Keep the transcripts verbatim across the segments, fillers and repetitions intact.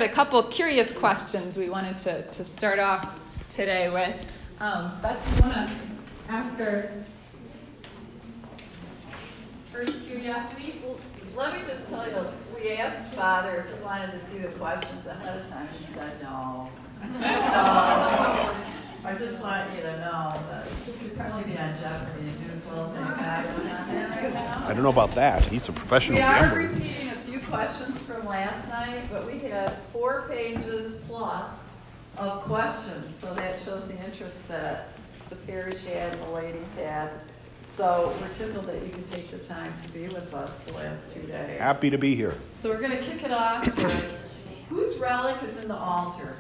got a couple curious questions we wanted to, to start off today with. Um, Betsy, you want to ask our first curiosity? Well, let me just tell you, we asked Father if he wanted to see the questions ahead of time, and he said no. So I just want you to know that he could probably be on Jeopardy and do as well as that guy is on there right now. I don't know about that. He's a professional We are gambler. repeating a few questions from last night, but we had four pages plus of questions, so that shows the interest that the parish had and the ladies had. So we're tickled that you could take the time to be with us the last two days. Happy to be here. So we're going to kick it off with, whose relic is in the altar?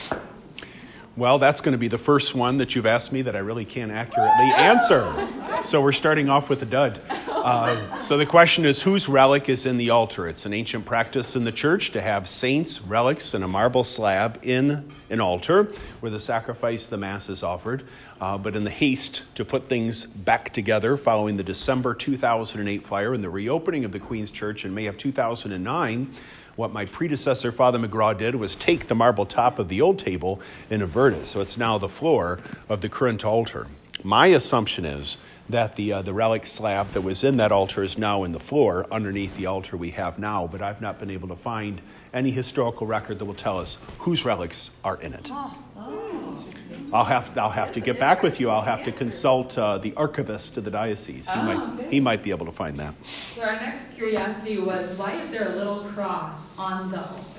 Well, that's going to be the first one that you've asked me that I really can't accurately answer. So we're starting off with a dud. Uh, so the question is, whose relic is in the altar? It's an ancient practice in the church to have saints' relics in a marble slab in an altar where the sacrifice of the Mass is offered. Uh, but in the haste to put things back together following the December two thousand eight fire and the reopening of the Queen's Church in May of two thousand nine, what my predecessor, Father McGraw, did was take the marble top of the old table and invert it. So it's now the floor of the current altar. My assumption is that the uh, the relic slab that was in that altar is now in the floor underneath the altar we have now, but I've not been able to find any historical record that will tell us whose relics are in it. Oh. I'll have I'll have to get back with you. I'll have to consult uh, the archivist of the diocese. He Oh, might okay. he might be able to find that. So our next curiosity was, why is there a little cross on the altar?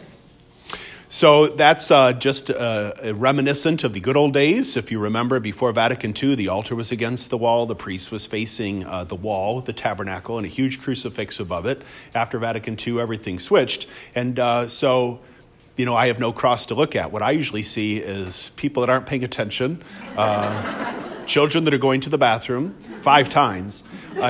So that's uh, just uh, reminiscent of the good old days. If you remember, before Vatican Two, the altar was against the wall. The priest was facing uh, the wall, the tabernacle, and a huge crucifix above it. After Vatican Two, everything switched. And uh, so, you know, I have no cross to look at. What I usually see is people that aren't paying attention, uh, children that are going to the bathroom five times,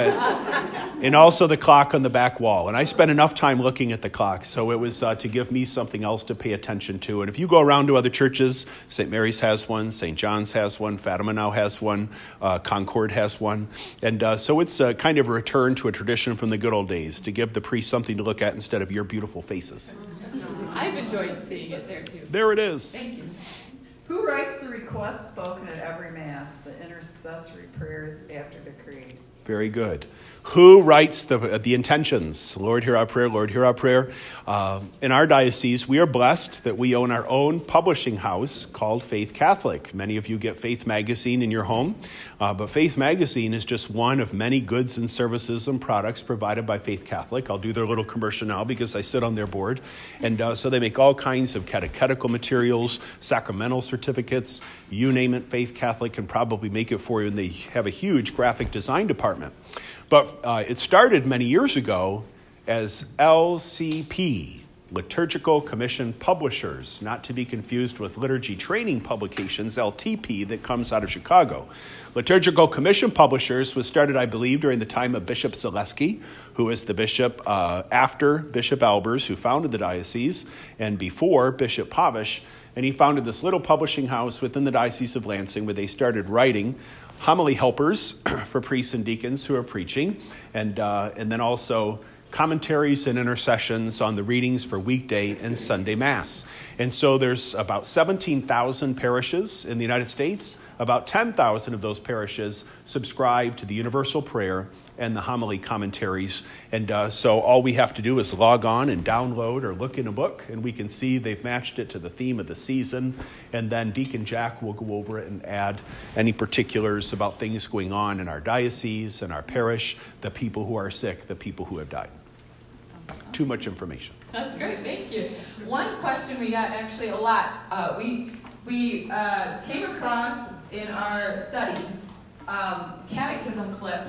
uh, and also the clock on the back wall. And I spent enough time looking at the clock, so it was uh, to give me something else to pay attention to. And if you go around to other churches, Saint Mary's has one, Saint John's has one, Fatima now has one, uh, Concord has one. And uh, so it's uh, kind of a return to a tradition from the good old days, to give the priest something to look at instead of your beautiful faces. I've enjoyed seeing it there too. There it is. Thank you. Who writes the requests spoken at every Mass, the intercessory prayers after the Creed? Very good. Who writes the the intentions? Lord, hear our prayer. Lord, hear our prayer. Uh, in our diocese, we are blessed that we own our own publishing house called Faith Catholic. Many of you get Faith Magazine in your home, uh, but Faith Magazine is just one of many goods and services and products provided by Faith Catholic. I'll do their little commercial now because I sit on their board. And uh, so they make all kinds of catechetical materials, sacramental certificates, you name it, Faith Catholic can probably make it for you, and they have a huge graphic design department. But uh, it started many years ago as L C P, Liturgical Commission Publishers, not to be confused with Liturgy Training Publications, L T P, that comes out of Chicago. Liturgical Commission Publishers was started, I believe, during the time of Bishop Zaleski, who is the bishop uh, after Bishop Albers, who founded the diocese, and before Bishop Pavish. And he founded this little publishing house within the Diocese of Lansing where they started writing homily helpers for priests and deacons who are preaching, and uh, and then also commentaries and intercessions on the readings for weekday and Sunday Mass. And so there's about seventeen thousand parishes in the United States. About ten thousand of those parishes subscribe to the Universal Prayer and the homily commentaries. And uh, so all we have to do is log on and download or look in a book, and we can see they've matched it to the theme of the season. And then Deacon Jack will go over it and add any particulars about things going on in our diocese and our parish, the people who are sick, the people who have died. Too much information. That's great, thank you. One question we got, actually a lot, uh, we we uh, came across in our study um, catechism clip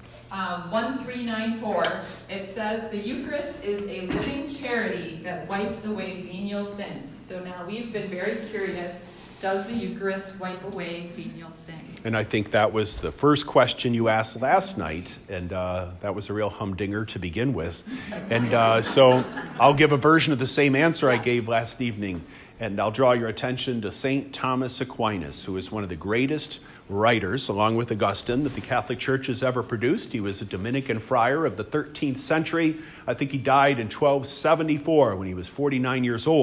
um, one three nine four. It says the Eucharist is a living charity that wipes away venial sins. So now we've been very curious, does the Eucharist wipe away venial sins? And I think that was the first question you asked last night, and uh, that was a real humdinger to begin with. And uh, so I'll give a version of the same answer I gave last evening, and I'll draw your attention to Saint Thomas Aquinas, who is one of the greatest writers, along with Augustine, that the Catholic Church has ever produced. He was a Dominican friar of the thirteenth century. I think he died in twelve seventy-four when he was forty-nine years old.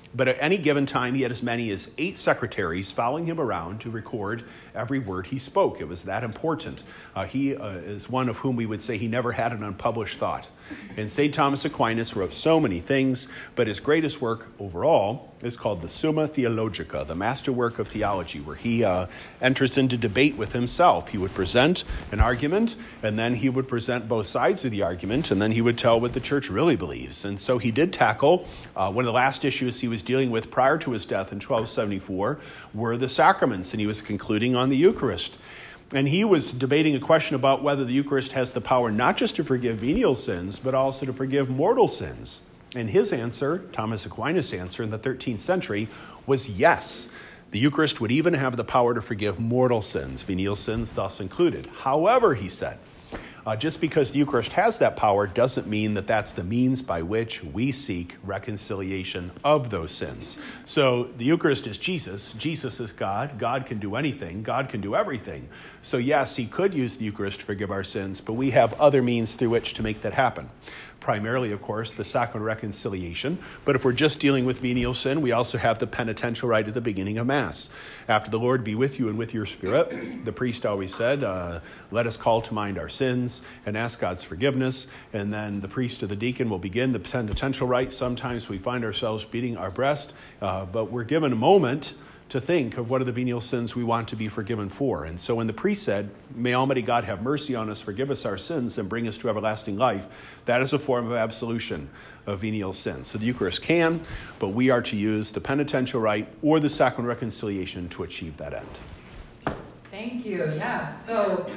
But at any given time, he had as many as eight secretaries following him around to record every word he spoke. It was that important. Uh, he uh, is one of whom we would say he never had an unpublished thought. And Saint Thomas Aquinas wrote so many things, but his greatest work overall is called the Summa Theologica, the masterwork of theology, where he uh, enters into debate with himself. He would present an argument, and then he would present both sides of the argument, and then he would tell what the church really believes. And so he did tackle uh, one of the last issues he was dealing with prior to his death in twelve seventy-four were the sacraments, and he was concluding on the Eucharist. And he was debating a question about whether the Eucharist has the power not just to forgive venial sins, but also to forgive mortal sins. And his answer, Thomas Aquinas' answer in the thirteenth century, was yes. The Eucharist would even have the power to forgive mortal sins, venial sins thus included. However, he said, Uh, just because the Eucharist has that power doesn't mean that that's the means by which we seek reconciliation of those sins. So the Eucharist is Jesus. Jesus is God. God can do anything. God can do everything. So yes, he could use the Eucharist to forgive our sins, but we have other means through which to make that happen. Primarily, of course, the sacrament of reconciliation. But if we're just dealing with venial sin, we also have the penitential rite at the beginning of Mass. After the Lord be with you and with your spirit, the priest always said, uh, let us call to mind our sins and ask God's forgiveness. And then the priest or the deacon will begin the penitential rite. Sometimes we find ourselves beating our breast, uh, but we're given a moment to think of what are the venial sins we want to be forgiven for. And so when the priest said, may Almighty God have mercy on us, forgive us our sins, and bring us to everlasting life, that is a form of absolution of venial sins. So the Eucharist can, but we are to use the penitential rite or the sacrament of reconciliation to achieve that end. Thank you. Yeah. So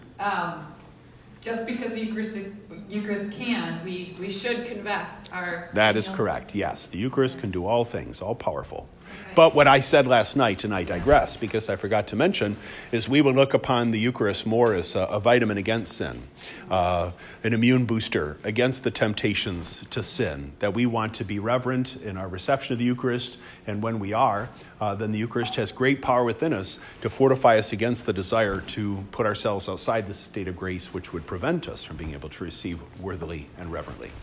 um, just because the Eucharist, Eucharist can, we, we should confess our... That is correct, yes. The Eucharist can do all things, all powerful. But what I said last night, and I digress because I forgot to mention, is we will look upon the Eucharist more as a, a vitamin against sin, uh, an immune booster against the temptations to sin, that we want to be reverent in our reception of the Eucharist, and when we are, uh, then the Eucharist has great power within us to fortify us against the desire to put ourselves outside the state of grace, which would prevent us from being able to receive worthily and reverently.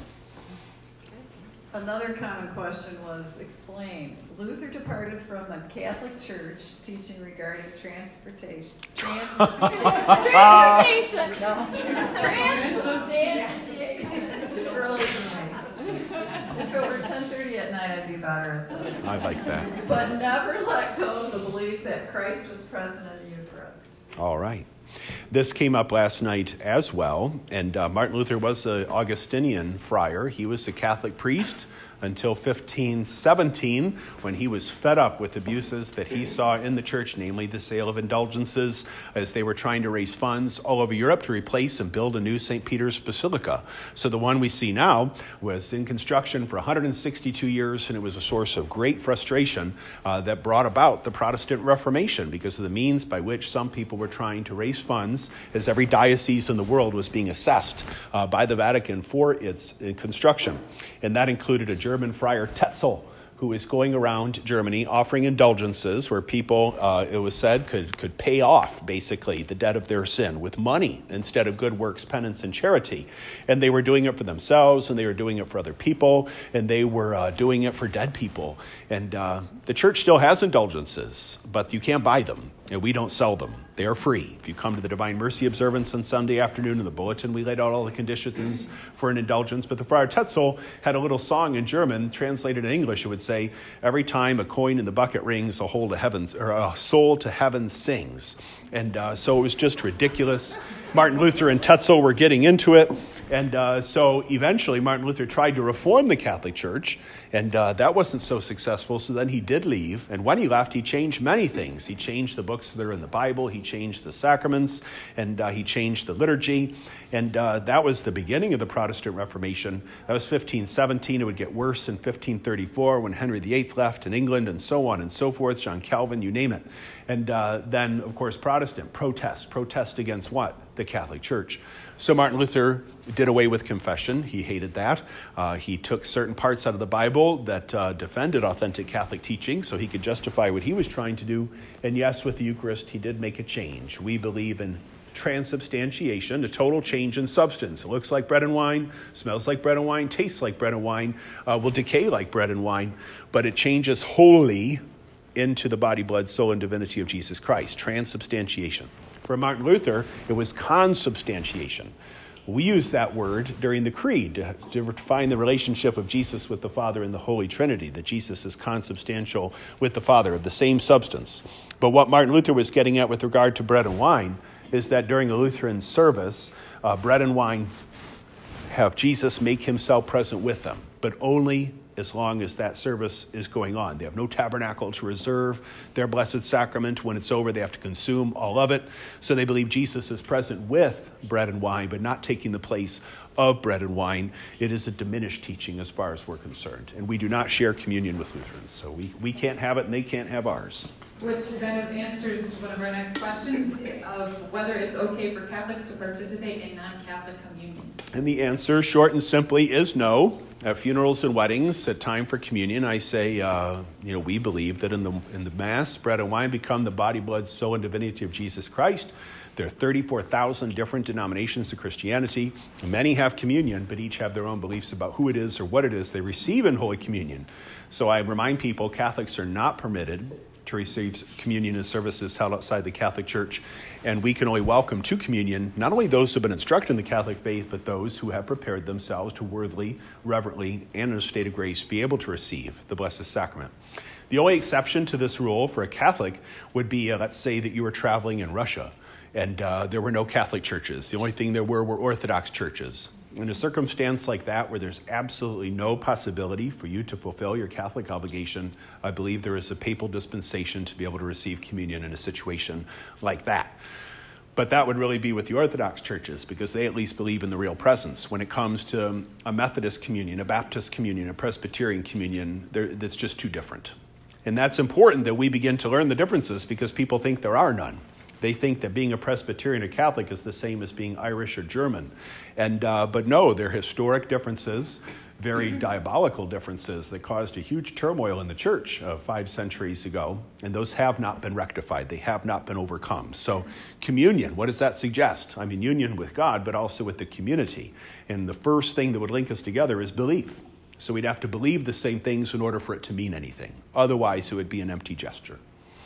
Another common question was, explain. Luther departed from the Catholic Church teaching regarding transportation. Trans- transportation! No. Transubstantiation. It's too early tonight. If it were ten thirty at night, I'd be better at this. I like that. But never let go of the belief that Christ was present in the Eucharist. All right. This came up last night as well, and uh, Martin Luther was an Augustinian friar. He was a Catholic priest until fifteen seventeen, when he was fed up with abuses that he saw in the church, namely the sale of indulgences, as they were trying to raise funds all over Europe to replace and build a new Saint Peter's Basilica. So the one we see now was in construction for one hundred sixty-two years, and it was a source of great frustration uh, that brought about the Protestant Reformation because of the means by which some people were trying to raise funds, as every diocese in the world was being assessed uh, by the Vatican for its uh, construction. And that included a German friar, Tetzel, who was going around Germany offering indulgences where people, uh, it was said, could, could pay off, basically, the debt of their sin with money instead of good works, penance, and charity. And they were doing it for themselves, and they were doing it for other people, and they were uh, doing it for dead people. And uh, the church still has indulgences, but you can't buy them, and we don't sell them. They are free. If you come to the Divine Mercy observance on Sunday afternoon in the bulletin, we laid out all the conditions for an indulgence. But the Friar Tetzel had a little song in German, translated in English. It would say, every time a coin in the bucket rings, a, whole to heavens, or a soul to heaven sings. And uh, so it was just ridiculous. Martin Luther and Tetzel were getting into it. And uh, so eventually Martin Luther tried to reform the Catholic Church, and uh, that wasn't so successful. So then he did leave. And when he left, he changed many things. He changed the books that are in the Bible. He changed the sacraments, and uh, he changed the liturgy. And uh, that was the beginning of the Protestant Reformation. That was fifteen seventeen. It would get worse in fifteen thirty-four when Henry the Eighth left in England, and so on and so forth. John Calvin, you name it. And uh, then, of course, Protestant protest. Protest against what? The Catholic Church. So Martin Luther did away with confession. He hated that. Uh, he took certain parts out of the Bible that uh, defended authentic Catholic teaching so he could justify what he was trying to do. And yes, with the Eucharist, he did make a change. We believe in transubstantiation, a total change in substance. It looks like bread and wine, smells like bread and wine, tastes like bread and wine, uh, will decay like bread and wine, but it changes wholly into the body, blood, soul, and divinity of Jesus Christ. Transubstantiation. For Martin Luther, it was consubstantiation. We use that word during the Creed to, to define the relationship of Jesus with the Father and the Holy Trinity, that Jesus is consubstantial with the Father, of the same substance. But what Martin Luther was getting at with regard to bread and wine is that during a Lutheran service, uh, bread and wine have Jesus make himself present with them, but only as long as that service is going on. They have no tabernacle to reserve their blessed sacrament. When it's over, they have to consume all of it. So they believe Jesus is present with bread and wine, but not taking the place of bread and wine. It is a diminished teaching as far as we're concerned. And we do not share communion with Lutherans. So we, we can't have it and they can't have ours. Which kind of answers one of our next questions of whether it's okay for Catholics to participate in non-Catholic communion. And the answer, short and simply, is no. At funerals and weddings, at time for communion, I say, uh, you know, we believe that in the in the Mass, bread and wine become the body, blood, soul, and divinity of Jesus Christ. There are thirty-four thousand different denominations of Christianity. Many have communion, but each have their own beliefs about who it is or what it is they receive in Holy Communion. So I remind people Catholics are not permitted to receive communion in services held outside the Catholic Church, and we can only welcome to communion not only those who have been instructed in the Catholic faith, but those who have prepared themselves to worthily, reverently, and in a state of grace be able to receive the Blessed Sacrament. The only exception to this rule for a Catholic would be, uh, let's say that you were traveling in Russia, and uh, there were no Catholic churches. The only thing there were were Orthodox churches. In a circumstance like that, where there's absolutely no possibility for you to fulfill your Catholic obligation, I believe there is a papal dispensation to be able to receive communion in a situation like that. But that would really be with the Orthodox churches, because they at least believe in the real presence. When it comes to a Methodist communion, a Baptist communion, a Presbyterian communion, that's just too different. And that's important that we begin to learn the differences, because people think there are none. They think that being a Presbyterian or Catholic is the same as being Irish or German. And uh, but no, they're historic differences, very diabolical differences that caused a huge turmoil in the church uh, five centuries ago. And those have not been rectified. They have not been overcome. So communion, what does that suggest? I mean, union with God, but also with the community. And the first thing that would link us together is belief. So we'd have to believe the same things in order for it to mean anything. Otherwise, it would be an empty gesture.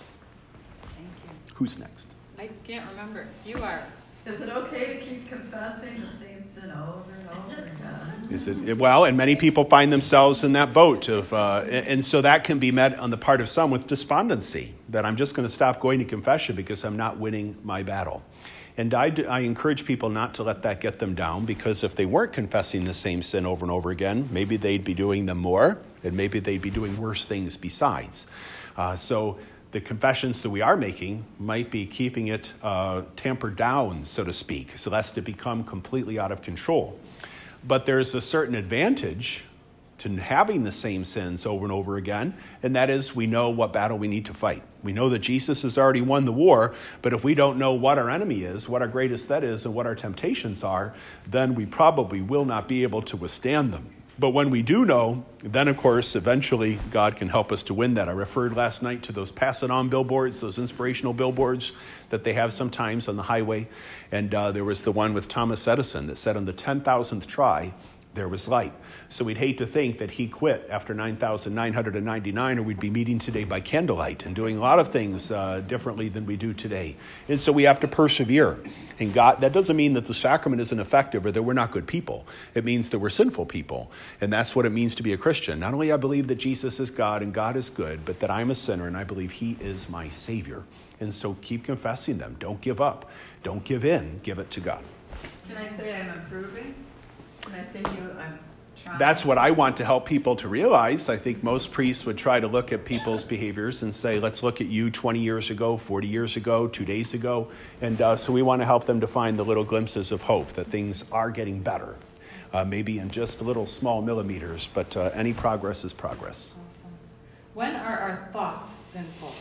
Thank you. Who's next? I can't remember. You are. Is it okay to keep confessing the same sin over and over again? Is it well? And many people find themselves in that boat of, uh, and so that can be met on the part of some with despondency. That I'm just going to stop going to confession because I'm not winning my battle. And I, I encourage people not to let that get them down, because if they weren't confessing the same sin over and over again, maybe they'd be doing them more, and maybe they'd be doing worse things besides. Uh, so. The confessions that we are making might be keeping it uh, tampered down, so to speak, so that's to become completely out of control. But there's a certain advantage to having the same sins over and over again, and that is we know what battle we need to fight. We know that Jesus has already won the war, but if we don't know what our enemy is, what our greatest threat is, and what our temptations are, then we probably will not be able to withstand them. But when we do know, then, of course, eventually God can help us to win that. I referred last night to those pass it on billboards, those inspirational billboards that they have sometimes on the highway. And uh, there was the one with Thomas Edison that said on the ten thousandth try, there was light. So we'd hate to think that he quit after nine thousand nine hundred ninety-nine, or we'd be meeting today by candlelight and doing a lot of things uh, differently than we do today. And so we have to persevere. And God, that doesn't mean that the sacrament isn't effective or that we're not good people. It means that we're sinful people. And that's what it means to be a Christian. Not only I believe that Jesus is God and God is good, but that I'm a sinner and I believe he is my Savior. And so keep confessing them. Don't give up. Don't give in. Give it to God. Can I say I'm improving? Can I say to you I'm trying? That's what I want to help people to realize. I think most priests would try to look at people's behaviors and say, let's look at you twenty years ago, forty years ago, two days ago. And uh, so we want to help them to find the little glimpses of hope, that things are getting better. Uh, maybe in just little small millimeters, but uh, any progress is progress. Awesome. When are our thoughts sinful?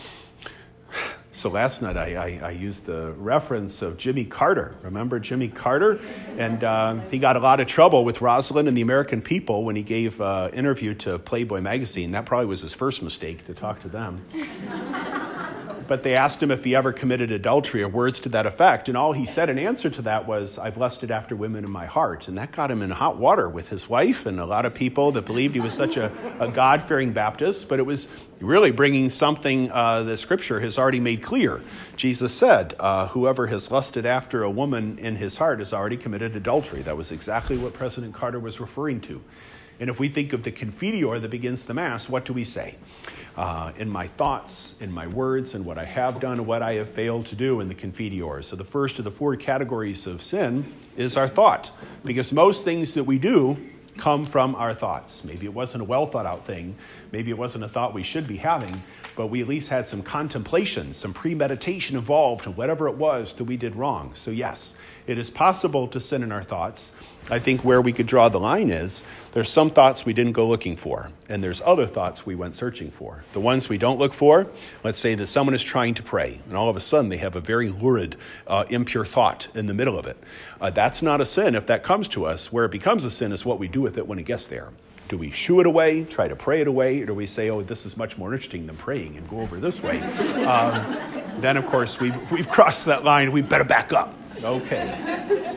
So last night I, I, I used the reference of Jimmy Carter. Remember Jimmy Carter? And uh, he got a lot of trouble with Rosalind and the American people when he gave an uh, interview to Playboy magazine. That probably was his first mistake, to talk to them. but they asked him if he ever committed adultery or words to that effect. And all he said in answer to that was, I've lusted after women in my heart. And that got him in hot water with his wife and a lot of people that believed he was such a, a God-fearing Baptist. But it was really bringing something uh, the Scripture has already made clear. Jesus said, uh, whoever has lusted after a woman in his heart has already committed adultery. That was exactly what President Carter was referring to. And if we think of the Confiteor that begins the Mass, what do we say? Uh, in my thoughts, in my words, and what I have done and what I have failed to do in the Confiteor. So the first of the four categories of sin is our thought, because most things that we do come from our thoughts. Maybe it wasn't a well thought out thing. Maybe it wasn't a thought we should be having, but we at least had some contemplation, some premeditation involved in whatever it was that we did wrong. So yes, it is possible to sin in our thoughts. I think where we could draw the line is there's some thoughts we didn't go looking for, and there's other thoughts we went searching for. The ones we don't look for, let's say that someone is trying to pray, and all of a sudden they have a very lurid, uh, impure thought in the middle of it. Uh, that's not a sin if that comes to us. Where it becomes a sin is what we do with it when it gets there. Do we shoo it away, try to pray it away, or do we say, oh, this is much more interesting than praying and go over this way? Um, then, of course, we've, we've crossed that line. We better back up. Okay.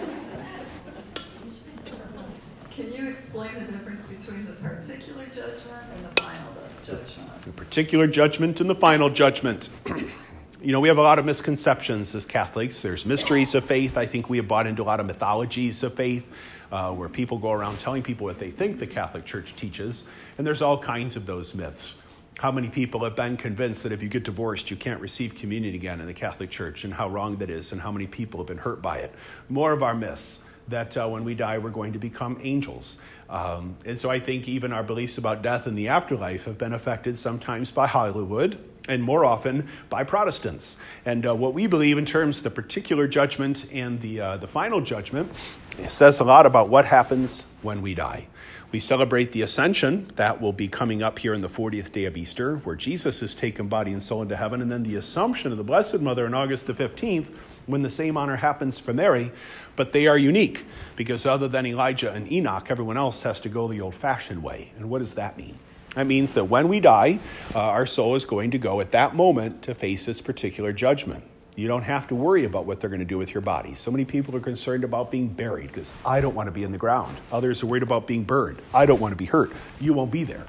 Can you explain the difference between the particular judgment and the final judgment? The particular judgment and the final judgment. You know, we have a lot of misconceptions as Catholics. There's mysteries of faith. I think we have bought into a lot of mythologies of faith, uh, where people go around telling people what they think the Catholic Church teaches. And there's all kinds of those myths. How many people have been convinced that if you get divorced, you can't receive communion again in the Catholic Church, and how wrong that is, and how many people have been hurt by it? More of our myths that uh, when we die, we're going to become angels. Um, and so I think even our beliefs about death and the afterlife have been affected sometimes by Hollywood, and more often by Protestants. And uh, what we believe in terms of the particular judgment and the uh, the final judgment, it says a lot about what happens when we die. We celebrate the Ascension. That will be coming up here in the fortieth day of Easter, where Jesus is taken body and soul into heaven, and then the Assumption of the Blessed Mother on August the fifteenth, when the same honor happens for Mary. But they are unique, because other than Elijah and Enoch, everyone else has to go the old-fashioned way. And what does that mean? That means that when we die, uh, our soul is going to go at that moment to face its particular judgment. You don't have to worry about what they're going to do with your body. So many people are concerned about being buried because I don't want to be in the ground. Others are worried about being burned. I don't want to be hurt. You won't be there.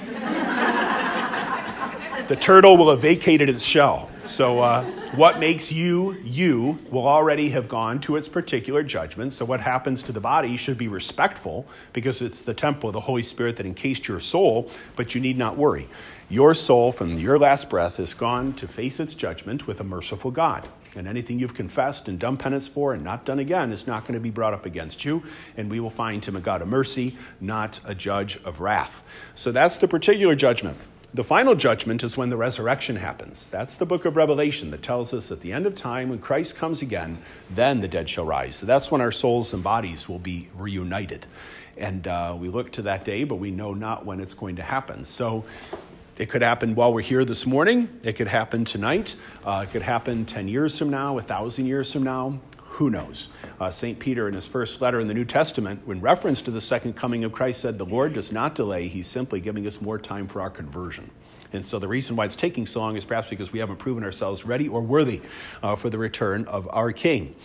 The turtle will have vacated its shell. So uh, what makes you, you, will already have gone to its particular judgment. So what happens to the body should be respectful, because it's the temple of the Holy Spirit that encased your soul, but you need not worry. Your soul, from your last breath, has gone to face its judgment with a merciful God. And anything you've confessed and done penance for and not done again is not going to be brought up against you. And we will find him a God of mercy, not a judge of wrath. So that's the particular judgment. The final judgment is when the resurrection happens. That's the book of Revelation that tells us at the end of time, when Christ comes again, then the dead shall rise. So that's when our souls and bodies will be reunited. And uh, we look to that day, but we know not when it's going to happen. So it could happen while we're here this morning. It could happen tonight. Uh, it could happen ten years from now, one thousand years from now. Who knows? Uh, Saint Peter, in his first letter in the New Testament, in reference to the second coming of Christ, said, the Lord does not delay. He's simply giving us more time for our conversion. And so the reason why it's taking so long is perhaps because we haven't proven ourselves ready or worthy uh, for the return of our King.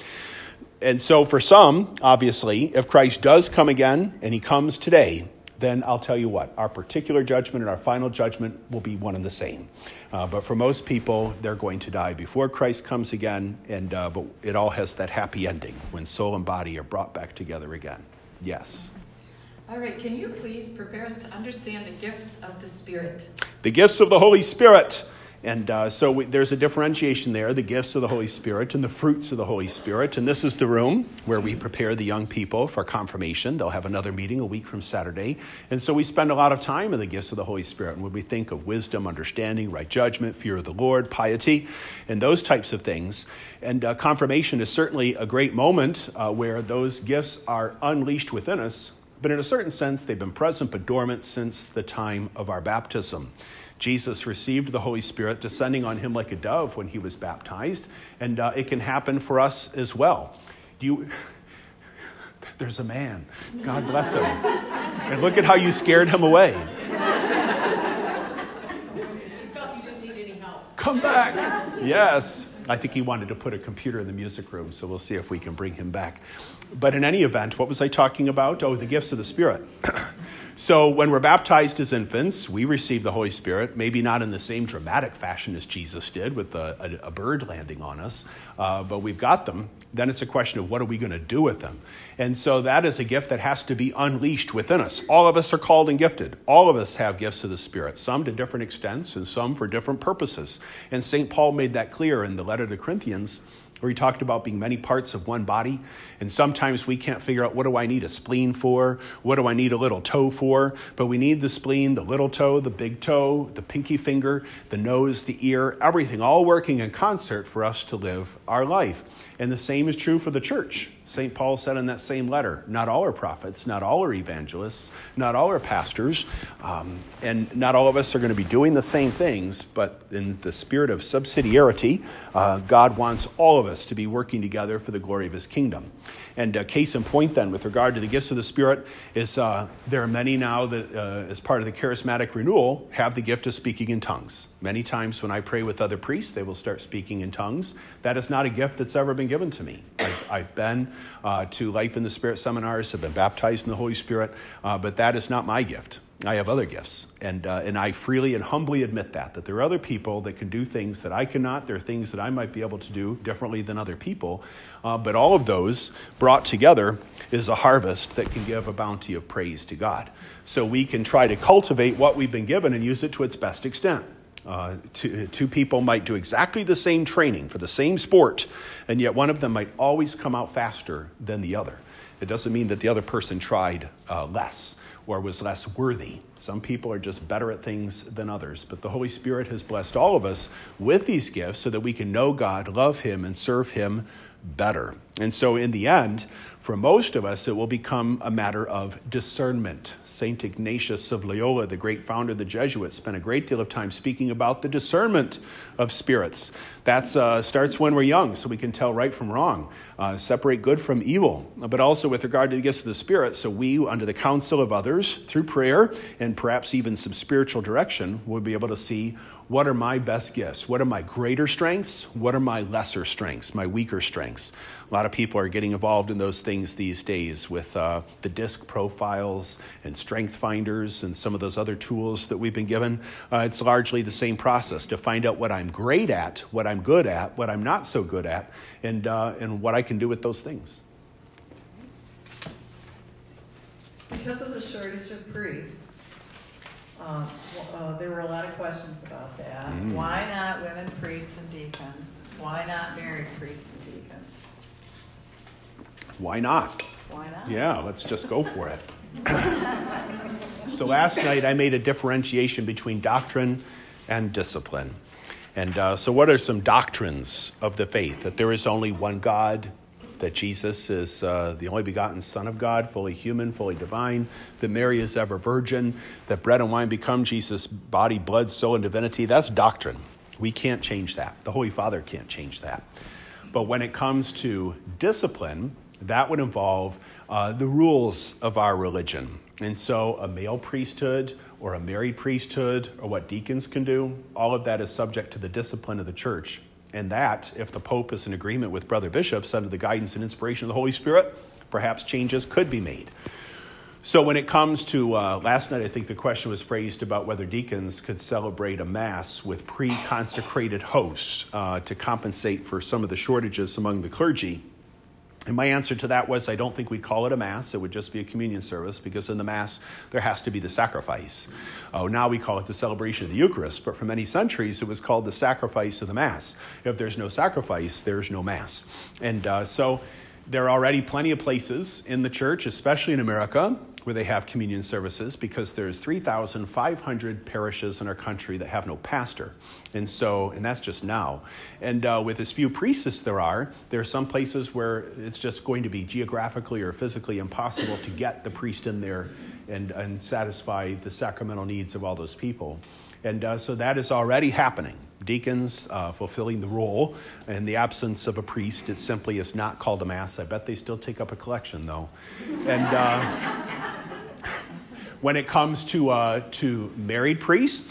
And so for some, obviously, if Christ does come again, and he comes today, then I'll tell you what, our particular judgment and our final judgment will be one and the same. Uh, but for most people, they're going to die before Christ comes again, and uh, but it all has that happy ending when soul and body are brought back together again. Yes. All right, can you please prepare us to understand the gifts of the Spirit? The gifts of the Holy Spirit. And uh, so we, there's a differentiation there, the gifts of the Holy Spirit and the fruits of the Holy Spirit. And this is the room where we prepare the young people for confirmation. They'll have another meeting a week from Saturday. And so we spend a lot of time in the gifts of the Holy Spirit. And when we think of wisdom, understanding, right judgment, fear of the Lord, piety, and those types of things. And uh, confirmation is certainly a great moment uh, where those gifts are unleashed within us. But in a certain sense, they've been present but dormant since the time of our baptism. Jesus received the Holy Spirit descending on him like a dove when he was baptized, and uh, it can happen for us as well. Do you? There's a man. God bless him. And look at how you scared him away. felt you didn't need any help. Come back. Yes. I think he wanted to put a computer in the music room, so we'll see if we can bring him back. But in any event, what was I talking about? Oh, the gifts of the Spirit. So when we're baptized as infants, we receive the Holy Spirit, maybe not in the same dramatic fashion as Jesus did with a, a, a bird landing on us, uh, but we've got them. Then it's a question of what are we going to do with them? And so that is a gift that has to be unleashed within us. All of us are called and gifted. All of us have gifts of the Spirit, some to different extents and some for different purposes. And Saint Paul made that clear in the letter to the Corinthians, where he talked about being many parts of one body. And sometimes we can't figure out, what do I need a spleen for? What do I need a little toe for? But we need the spleen, the little toe, the big toe, the pinky finger, the nose, the ear, everything, all working in concert for us to live our life. And the same is true for the church. Saint Paul said in that same letter, not all are prophets, not all are evangelists, not all are pastors, um, and not all of us are going to be doing the same things, but in the spirit of subsidiarity, uh, God wants all of us to be working together for the glory of his kingdom. And uh, case in point then, with regard to the gifts of the Spirit, is uh, there are many now that, uh, as part of the charismatic renewal, have the gift of speaking in tongues. Many times when I pray with other priests, they will start speaking in tongues. That is not a gift that's ever been given to me. I've, I've been uh, to Life in the Spirit seminars, have been baptized in the Holy Spirit, uh, but that is not my gift. I have other gifts, and uh, and I freely and humbly admit that, that there are other people that can do things that I cannot. There are things that I might be able to do differently than other people, uh, but all of those brought together is a harvest that can give a bounty of praise to God. So we can try to cultivate what we've been given and use it to its best extent. Uh, two, two people might do exactly the same training for the same sport, and yet one of them might always come out faster than the other. It doesn't mean that the other person tried uh, less or was less worthy. Some people are just better at things than others. But the Holy Spirit has blessed all of us with these gifts so that we can know God, love him, and serve him better. And so in the end, for most of us, it will become a matter of discernment. Saint Ignatius of Loyola, the great founder of the Jesuits, spent a great deal of time speaking about the discernment of spirits. That uh, starts when we're young, so we can tell right from wrong, uh, separate good from evil. But also with regard to the gifts of the Spirit, so we, under the counsel of others, through prayer, and perhaps even some spiritual direction, will be able to see, what are my best gifts? What are my greater strengths? What are my lesser strengths, my weaker strengths? A lot of people are getting involved in those things these days with uh, the disc profiles and strength finders and some of those other tools that we've been given. Uh, it's largely the same process to find out what I'm great at, what I'm good at, what I'm not so good at, and uh, and what I can do with those things. Because of the shortage of priests, Uh, uh, there were a lot of questions about that. Mm. Why not women priests and deacons? Why not married priests and deacons? Why not? Why not? Yeah, let's just go for it. So last night I made a differentiation between doctrine and discipline. And uh, so what are some doctrines of the faith? That there is only one God, that Jesus is uh, the only begotten Son of God, fully human, fully divine, that Mary is ever virgin, that bread and wine become Jesus' body, blood, soul, and divinity. That's doctrine. We can't change that. The Holy Father can't change that. But when it comes to discipline, that would involve uh, the rules of our religion. And so a male priesthood or a married priesthood or what deacons can do, all of that is subject to the discipline of the church. And that, if the Pope is in agreement with brother bishops under the guidance and inspiration of the Holy Spirit, perhaps changes could be made. So when it comes to, uh, last night I think the question was phrased about whether deacons could celebrate a Mass with pre-consecrated hosts uh, to compensate for some of the shortages among the clergy. And my answer to that was I don't think we'd call it a Mass. It would just be a communion service because in the Mass there has to be the sacrifice. Oh, now we call it the celebration of the Eucharist, but for many centuries it was called the sacrifice of the Mass. If there's no sacrifice, there's no Mass. And uh, so there are already plenty of places in the church, especially in America, where they have communion services because there's three thousand five hundred parishes in our country that have no pastor. And so, and that's just now. And uh, with as few priests as there are, there are some places where it's just going to be geographically or physically impossible to get the priest in there and, and satisfy the sacramental needs of all those people. And uh, so that is already happening. Deacons uh, fulfilling the role in the absence of a priest. It simply is not called a Mass. I bet they still take up a collection, though. And uh, when it comes to uh, to married priests,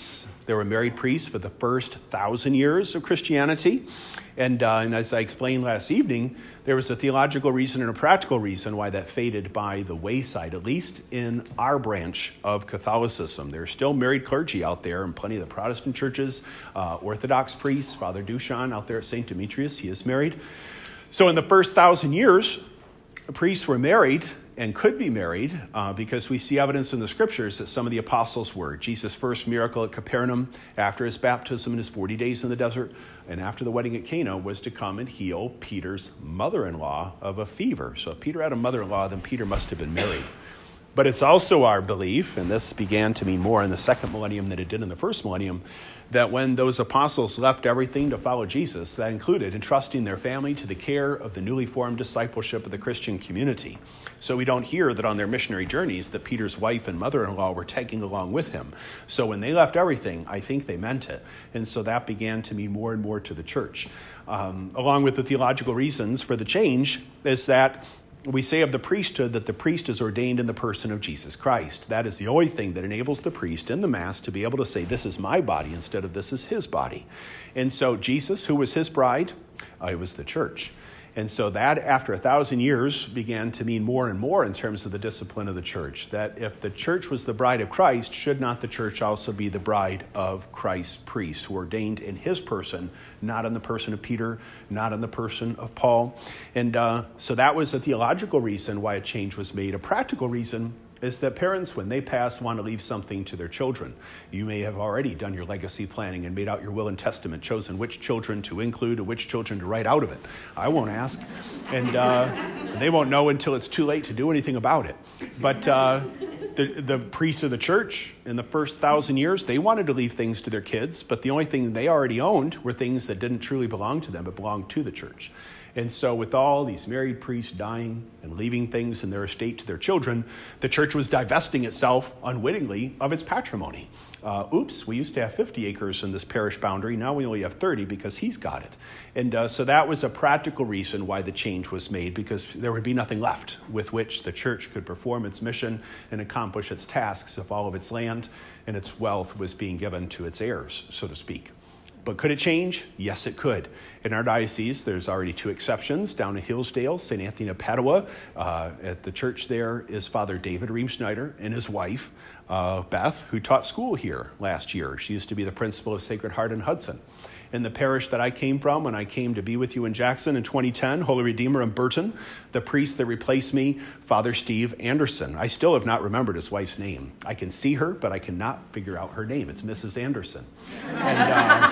There were married priests for the first thousand years of Christianity. And, uh, and as I explained last evening, there was a theological reason and a practical reason why that faded by the wayside, at least in our branch of Catholicism. There are still married clergy out there in plenty of the Protestant churches, uh, Orthodox priests, Father Duchan out there at Saint Demetrius, he is married. So in the first thousand years, priests were married and could be married uh, because we see evidence in the scriptures that some of the apostles were. Jesus' first miracle at Capernaum after his baptism and his forty days in the desert and after the wedding at Cana was to come and heal Peter's mother-in-law of a fever. So if Peter had a mother-in-law, then Peter must have been married. But it's also our belief, and this began to mean more in the second millennium than it did in the first millennium, that when those apostles left everything to follow Jesus, that included entrusting their family to the care of the newly formed discipleship of the Christian community. So we don't hear that on their missionary journeys that Peter's wife and mother-in-law were tagging along with him. So when they left everything, I think they meant it. And so that began to mean more and more to the church. Um, along with the theological reasons for the change is that we say of the priesthood that the priest is ordained in the person of Jesus Christ. That is the only thing that enables the priest in the Mass to be able to say, this is my body instead of this is his body. And so Jesus, who was his bride, uh, it was the church. And so that, after a thousand years, began to mean more and more in terms of the discipline of the church. That if the church was the bride of Christ, should not the church also be the bride of Christ's priests, who are ordained in his person, not in the person of Peter, not in the person of Paul. And uh, so that was a theological reason why a change was made. A practical reason is that parents, when they pass, want to leave something to their children. You may have already done your legacy planning and made out your will and testament, chosen which children to include and which children to write out of it. I won't ask, and uh, they won't know until it's too late to do anything about it. But uh, the, the priests of the church in the first thousand years, they wanted to leave things to their kids, but the only thing they already owned were things that didn't truly belong to them, but belonged to the church. And so with all these married priests dying and leaving things in their estate to their children, the church was divesting itself unwittingly of its patrimony. Uh, oops, we used to have fifty acres in this parish boundary. Now we only have thirty because he's got it. And uh, so that was a practical reason why the change was made, because there would be nothing left with which the church could perform its mission and accomplish its tasks if all of its land and its wealth was being given to its heirs, so to speak. But could it change? Yes, it could. In our diocese, there's already two exceptions. Down in Hillsdale, Saint Anthony of Padua, uh, at the church there is Father David Riemschneider and his wife, uh, Beth, who taught school here last year. She used to be the principal of Sacred Heart in Hudson. In the parish that I came from when I came to be with you in Jackson in twenty ten, Holy Redeemer in Burton, the priest that replaced me, Father Steve Anderson. I still have not remembered his wife's name. I can see her, but I cannot figure out her name. It's Missus Anderson. And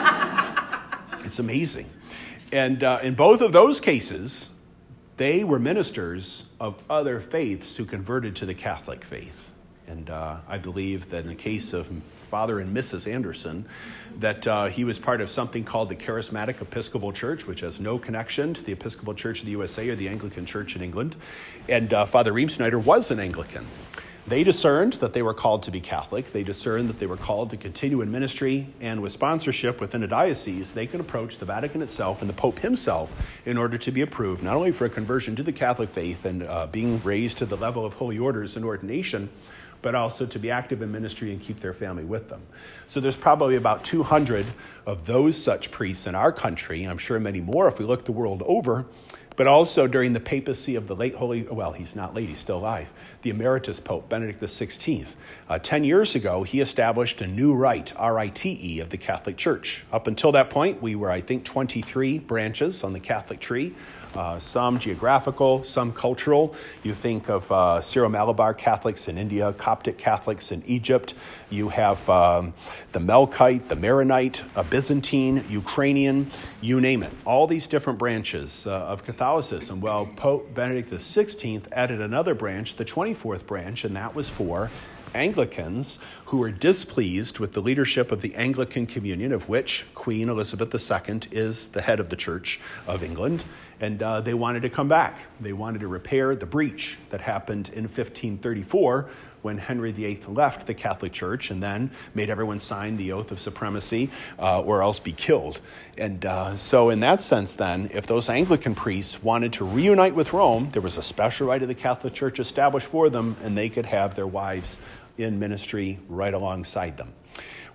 uh, it's amazing. And uh, in both of those cases, they were ministers of other faiths who converted to the Catholic faith. And uh, I believe that in the case of Father and Missus Anderson, that uh, he was part of something called the Charismatic Episcopal Church, which has no connection to the Episcopal Church of the U S A or the Anglican Church in England. And uh, Father Riemschneider was an Anglican. They discerned that they were called to be Catholic. They discerned that they were called to continue in ministry, and with sponsorship within a diocese, they could approach the Vatican itself and the Pope himself in order to be approved, not only for a conversion to the Catholic faith and uh, being raised to the level of holy orders and ordination, but also to be active in ministry and keep their family with them. So there's probably about two hundred of those such priests in our country. I'm sure many more if we look the world over, but also during the papacy of the late Holy, well, he's not late, he's still alive, the Emeritus Pope, Benedict the sixteenth. Uh, Ten years ago, he established a new rite, R I T E, of the Catholic Church. Up until that point, we were, I think, twenty-three branches on the Catholic tree. Uh, some geographical, some cultural. You think of uh, Syro-Malabar Catholics in India, Coptic Catholics in Egypt. You have um, the Melkite, the Maronite, a Byzantine, Ukrainian, you name it. All these different branches uh, of Catholicism. Well, Pope Benedict the sixteenth added another branch, the twenty-fourth branch, and that was for Anglicans who were displeased with the leadership of the Anglican Communion, of which Queen Elizabeth the Second is the head of the Church of England. And uh, they wanted to come back. They wanted to repair the breach that happened in fifteen thirty-four when Henry the Eighth left the Catholic Church and then made everyone sign the oath of supremacy uh, or else be killed. And uh, so in that sense then, if those Anglican priests wanted to reunite with Rome, there was a special rite of the Catholic Church established for them, and they could have their wives in ministry right alongside them.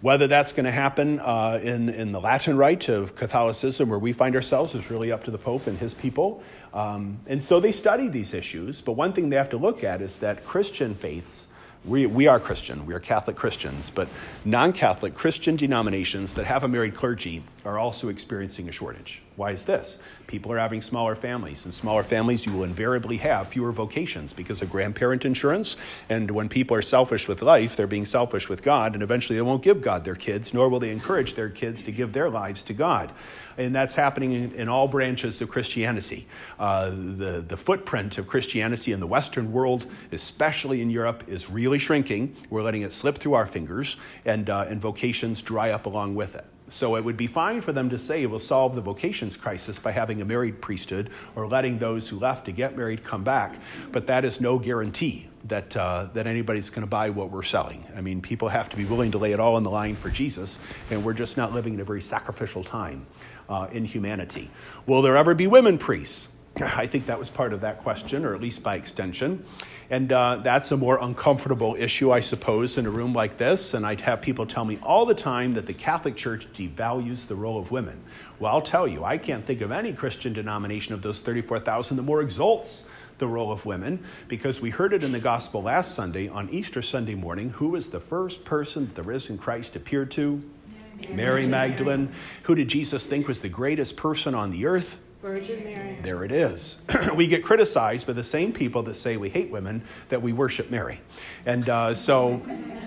Whether that's going to happen uh, in, in the Latin Rite of Catholicism, where we find ourselves, is really up to the Pope and his people. Um, and so they study these issues. But one thing they have to look at is that Christian faiths, we, we are Christian, we are Catholic Christians, but non-Catholic Christian denominations that have a married clergy are also experiencing a shortage. Why is this? People are having smaller families. In smaller families, you will invariably have fewer vocations because of grandparent insurance. And when people are selfish with life, they're being selfish with God, and eventually they won't give God their kids, nor will they encourage their kids to give their lives to God. And that's happening in, in all branches of Christianity. Uh, the, the footprint of Christianity in the Western world, especially in Europe, is really shrinking. We're letting it slip through our fingers, and, uh, and vocations dry up along with it. So it would be fine for them to say we'll solve the vocations crisis by having a married priesthood or letting those who left to get married come back. But that is no guarantee that uh, that anybody's going to buy what we're selling. I mean, people have to be willing to lay it all on the line for Jesus, and we're just not living in a very sacrificial time uh, in humanity. Will there ever be women priests? I think that was part of that question, or at least by extension. And uh, that's a more uncomfortable issue, I suppose, in a room like this. And I'd have people tell me all the time that the Catholic Church devalues the role of women. Well, I'll tell you, I can't think of any Christian denomination of those thirty-four thousand that more exalts the role of women, because we heard it in the gospel last Sunday. On Easter Sunday morning, who was the first person that the risen Christ appeared to? Mary, Mary Magdalene. Who did Jesus think was the greatest person on the earth? Virgin Mary. There it is. We get criticized by the same people that say we hate women that we worship Mary. And uh, so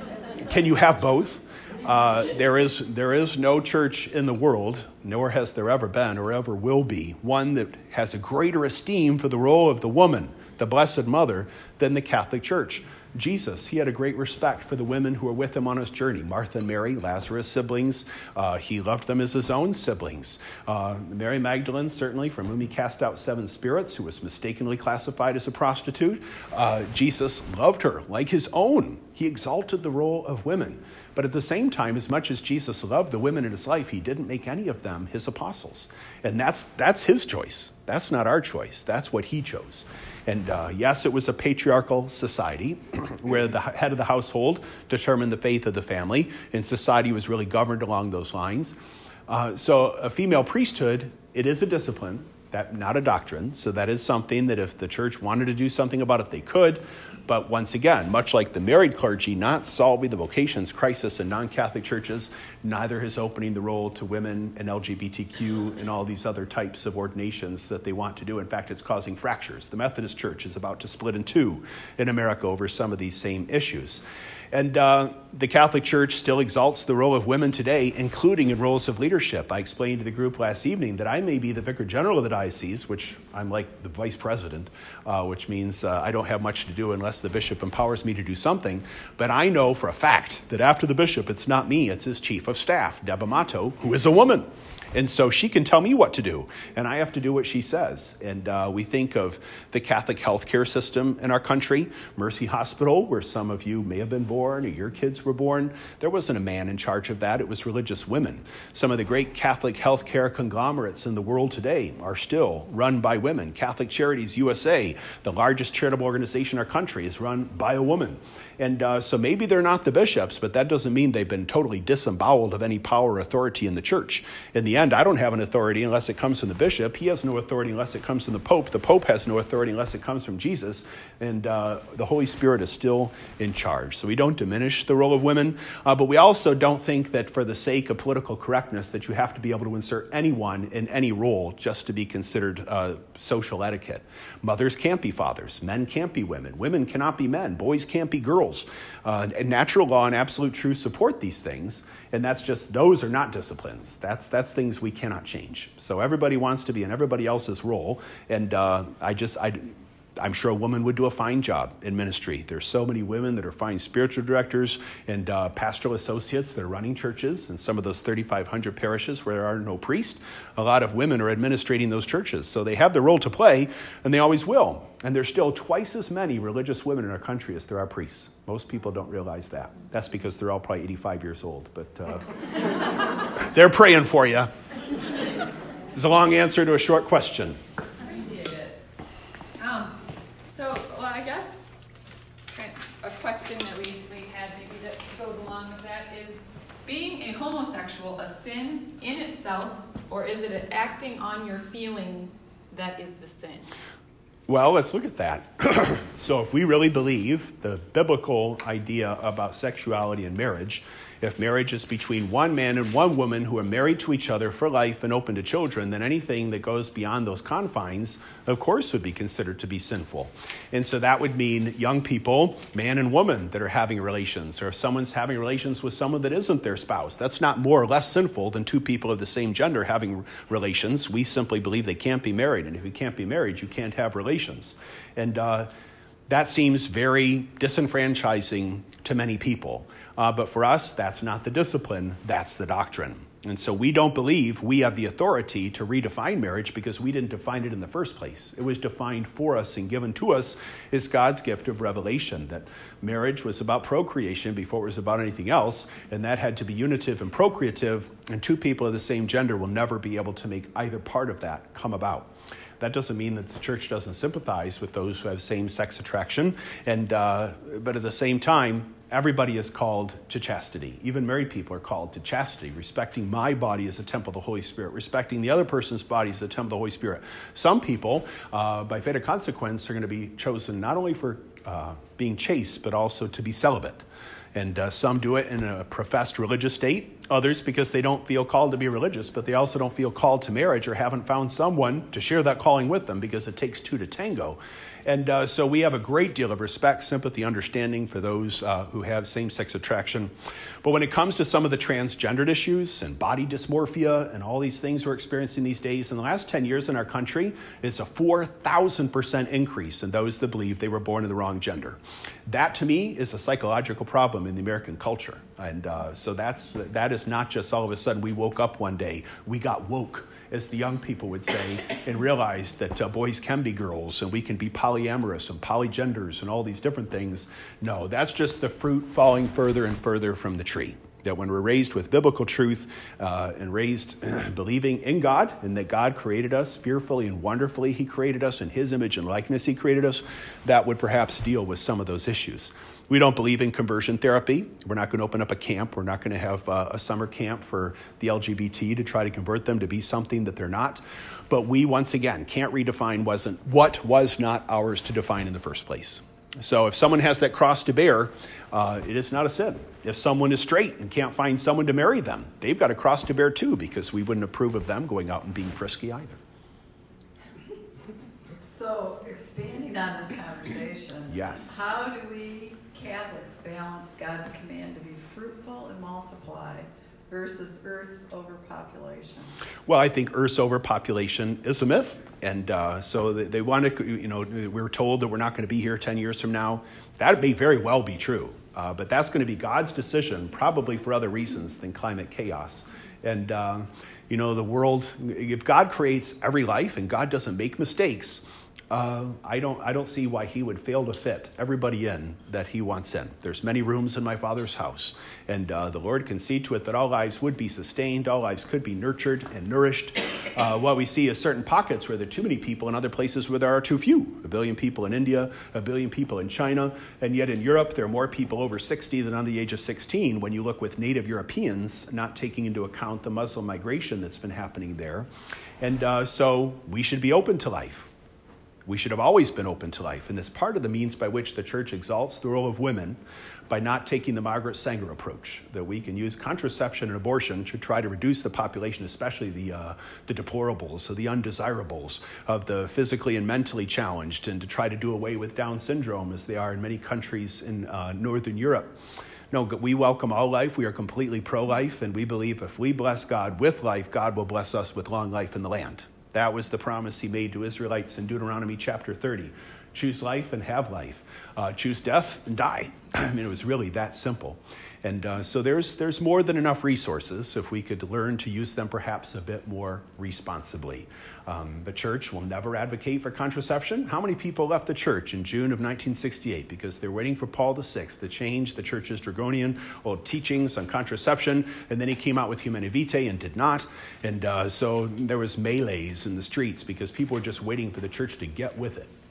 can you have both? Uh, there is there is no church in the world, nor has there ever been or ever will be, one that has a greater esteem for the role of the woman, the Blessed Mother, than the Catholic Church. Jesus, he had a great respect for the women who were with him on his journey. Martha and Mary, Lazarus' siblings. Uh, he loved them as his own siblings. Uh, Mary Magdalene, certainly, from whom he cast out seven spirits, who was mistakenly classified as a prostitute. Uh, Jesus loved her like his own. He exalted the role of women. But at the same time, as much as Jesus loved the women in his life, he didn't make any of them his apostles. And that's that's his choice. That's not our choice. That's what he chose. And uh, yes, it was a patriarchal society where the head of the household determined the faith of the family, and society was really governed along those lines. Uh, so a female priesthood, it is a discipline, that not a doctrine. So that is something that if the church wanted to do something about it, they could. But once again, much like the married clergy not solving the vocations crisis in non-Catholic churches, neither is opening the role to women and L G B T Q and all these other types of ordinations that they want to do. In fact, it's causing fractures. The Methodist Church is about to split in two in America over some of these same issues. And uh, the Catholic Church still exalts the role of women today, including in roles of leadership. I explained to the group last evening that I may be the Vicar General of the diocese, which I'm like the Vice President, uh, which means uh, I don't have much to do unless the bishop empowers me to do something. But I know for a fact that after the bishop, it's not me, it's his chief of staff, Deb Amato, who is a woman. And so she can tell me what to do, and I have to do what she says. And uh, we think of the Catholic healthcare system in our country, Mercy Hospital, where some of you may have been born or your kids were born. There wasn't a man in charge of that. It was religious women. Some of the great Catholic healthcare conglomerates in the world today are still run by women. Catholic Charities U S A, the largest charitable organization in our country, is run by a woman. And uh, so maybe they're not the bishops, but that doesn't mean they've been totally disemboweled of any power or authority in the church. In the end, I don't have an authority unless it comes from the bishop. He has no authority unless it comes from the Pope. The Pope has no authority unless it comes from Jesus. And uh, the Holy Spirit is still in charge. So we don't diminish the role of women, uh, but we also don't think that for the sake of political correctness that you have to be able to insert anyone in any role just to be considered uh, social etiquette. Mothers can't be fathers. Men can't be women. Women cannot be men. Boys can't be girls. Uh, and natural law and absolute truth support these things, and that's just, those are not disciplines. That's that's things we cannot change. So everybody wants to be in everybody else's role, and uh, I just, I, I'm sure a woman would do a fine job in ministry. There's so many women that are fine spiritual directors and uh, pastoral associates that are running churches, and some of those thirty-five hundred parishes where there are no priests, a lot of women are administrating those churches. So they have their role to play, and they always will. And there's still twice as many religious women in our country as there are priests. Most people don't realize that. That's because they're all probably eighty-five years old, but uh, they're praying for you. It's a long answer to a short question. Appreciate it. Um, so, well, I guess a question that we, we had maybe that goes along with that is, being sin in itself, or is it an acting on your feeling that is the sin? Well, let's look at that. So if we really believe the biblical idea about sexuality and marriage, if marriage is between one man and one woman who are married to each other for life and open to children, then anything that goes beyond those confines, of course, would be considered to be sinful. And so that would mean young people, man and woman, that are having relations, or if someone's having relations with someone that isn't their spouse. That's not more or less sinful than two people of the same gender having relations. We simply believe they can't be married. And if you can't be married, you can't have relations. And uh, that seems very disenfranchising to many people. Uh, but for us, that's not the discipline, that's the doctrine. And so we don't believe we have the authority to redefine marriage because we didn't define it in the first place. It was defined for us and given to us as God's gift of revelation, that marriage was about procreation before it was about anything else, and that had to be unitive and procreative, and two people of the same gender will never be able to make either part of that come about. That doesn't mean that the church doesn't sympathize with those who have same-sex attraction, and uh, but at the same time, everybody is called to chastity. Even married people are called to chastity, respecting my body as a temple of the Holy Spirit, respecting the other person's body as a temple of the Holy Spirit. Some people, uh, by fate of consequence, are going to be chosen not only for uh, being chaste, but also to be celibate. And uh, some do it in a professed religious state. Others because they don't feel called to be religious, but they also don't feel called to marriage or haven't found someone to share that calling with them because it takes two to tango. And uh, so we have a great deal of respect, sympathy, understanding for those uh, who have same-sex attraction. But when it comes to some of the transgendered issues and body dysmorphia and all these things we're experiencing these days, in the last ten years in our country, it's a four thousand percent increase in those that believe they were born in the wrong gender. That, to me, is a psychological problem in the American culture. And uh, so that's that is not just all of a sudden we woke up one day, we got woke, as the young people would say, and realized that uh, boys can be girls and we can be polyamorous and polygenders and all these different things. No, that's just the fruit falling further and further from the tree. That when we're raised with biblical truth uh, and raised believing in God and that God created us fearfully and wonderfully, He created us in His image and likeness, He created us, that would perhaps deal with some of those issues. We don't believe in conversion therapy. We're not going to open up a camp. We're not going to have uh, a summer camp for the L G B T to try to convert them to be something that they're not. But we, once again, can't redefine wasn't what was not ours to define in the first place. So if someone has that cross to bear, uh, it is not a sin. If someone is straight and can't find someone to marry them, they've got a cross to bear too, because we wouldn't approve of them going out and being frisky either. So expanding on this conversation, yes. How do we Catholics balance God's command to be fruitful and multiply versus Earth's overpopulation? Well, I think Earth's overpopulation is a myth. And uh, so they, they want to, you know, we were told that we're not going to be here ten years from now. That may very well be true. Uh, but that's going to be God's decision, probably for other reasons than climate chaos. And, uh, you know, the world, if God creates every life and God doesn't make mistakes, Uh, I don't I don't see why He would fail to fit everybody in that He wants in. There's many rooms in my Father's house, and uh, the Lord can see to it that all lives would be sustained, all lives could be nurtured and nourished. Uh, what we see is certain pockets where there are too many people and other places where there are too few. A billion people in India, a billion people in China, and yet in Europe there are more people over sixty than under the age of sixteen when you look with native Europeans, not taking into account the Muslim migration that's been happening there. And uh, so we should be open to life. We should have always been open to life, and that's part of the means by which the church exalts the role of women by not taking the Margaret Sanger approach, that we can use contraception and abortion to try to reduce the population, especially the uh, the deplorables or the undesirables of the physically and mentally challenged, and to try to do away with Down syndrome as they are in many countries in uh, Northern Europe. No, we welcome all life. We are completely pro-life, and we believe if we bless God with life, God will bless us with long life in the land. That was the promise He made to Israelites in Deuteronomy chapter thirty. Choose life and have life. Uh, choose death and die. I mean, it was really that simple. And uh, so there's there's more than enough resources if we could learn to use them perhaps a bit more responsibly. Um, the church will never advocate for contraception. How many people left the church in June of nineteen sixty-eight because they're waiting for Paul the Sixth to change the church's draconian old teachings on contraception, and then he came out with Humanae Vitae and did not. And uh, so there was melees in the streets because people were just waiting for the church to get with it.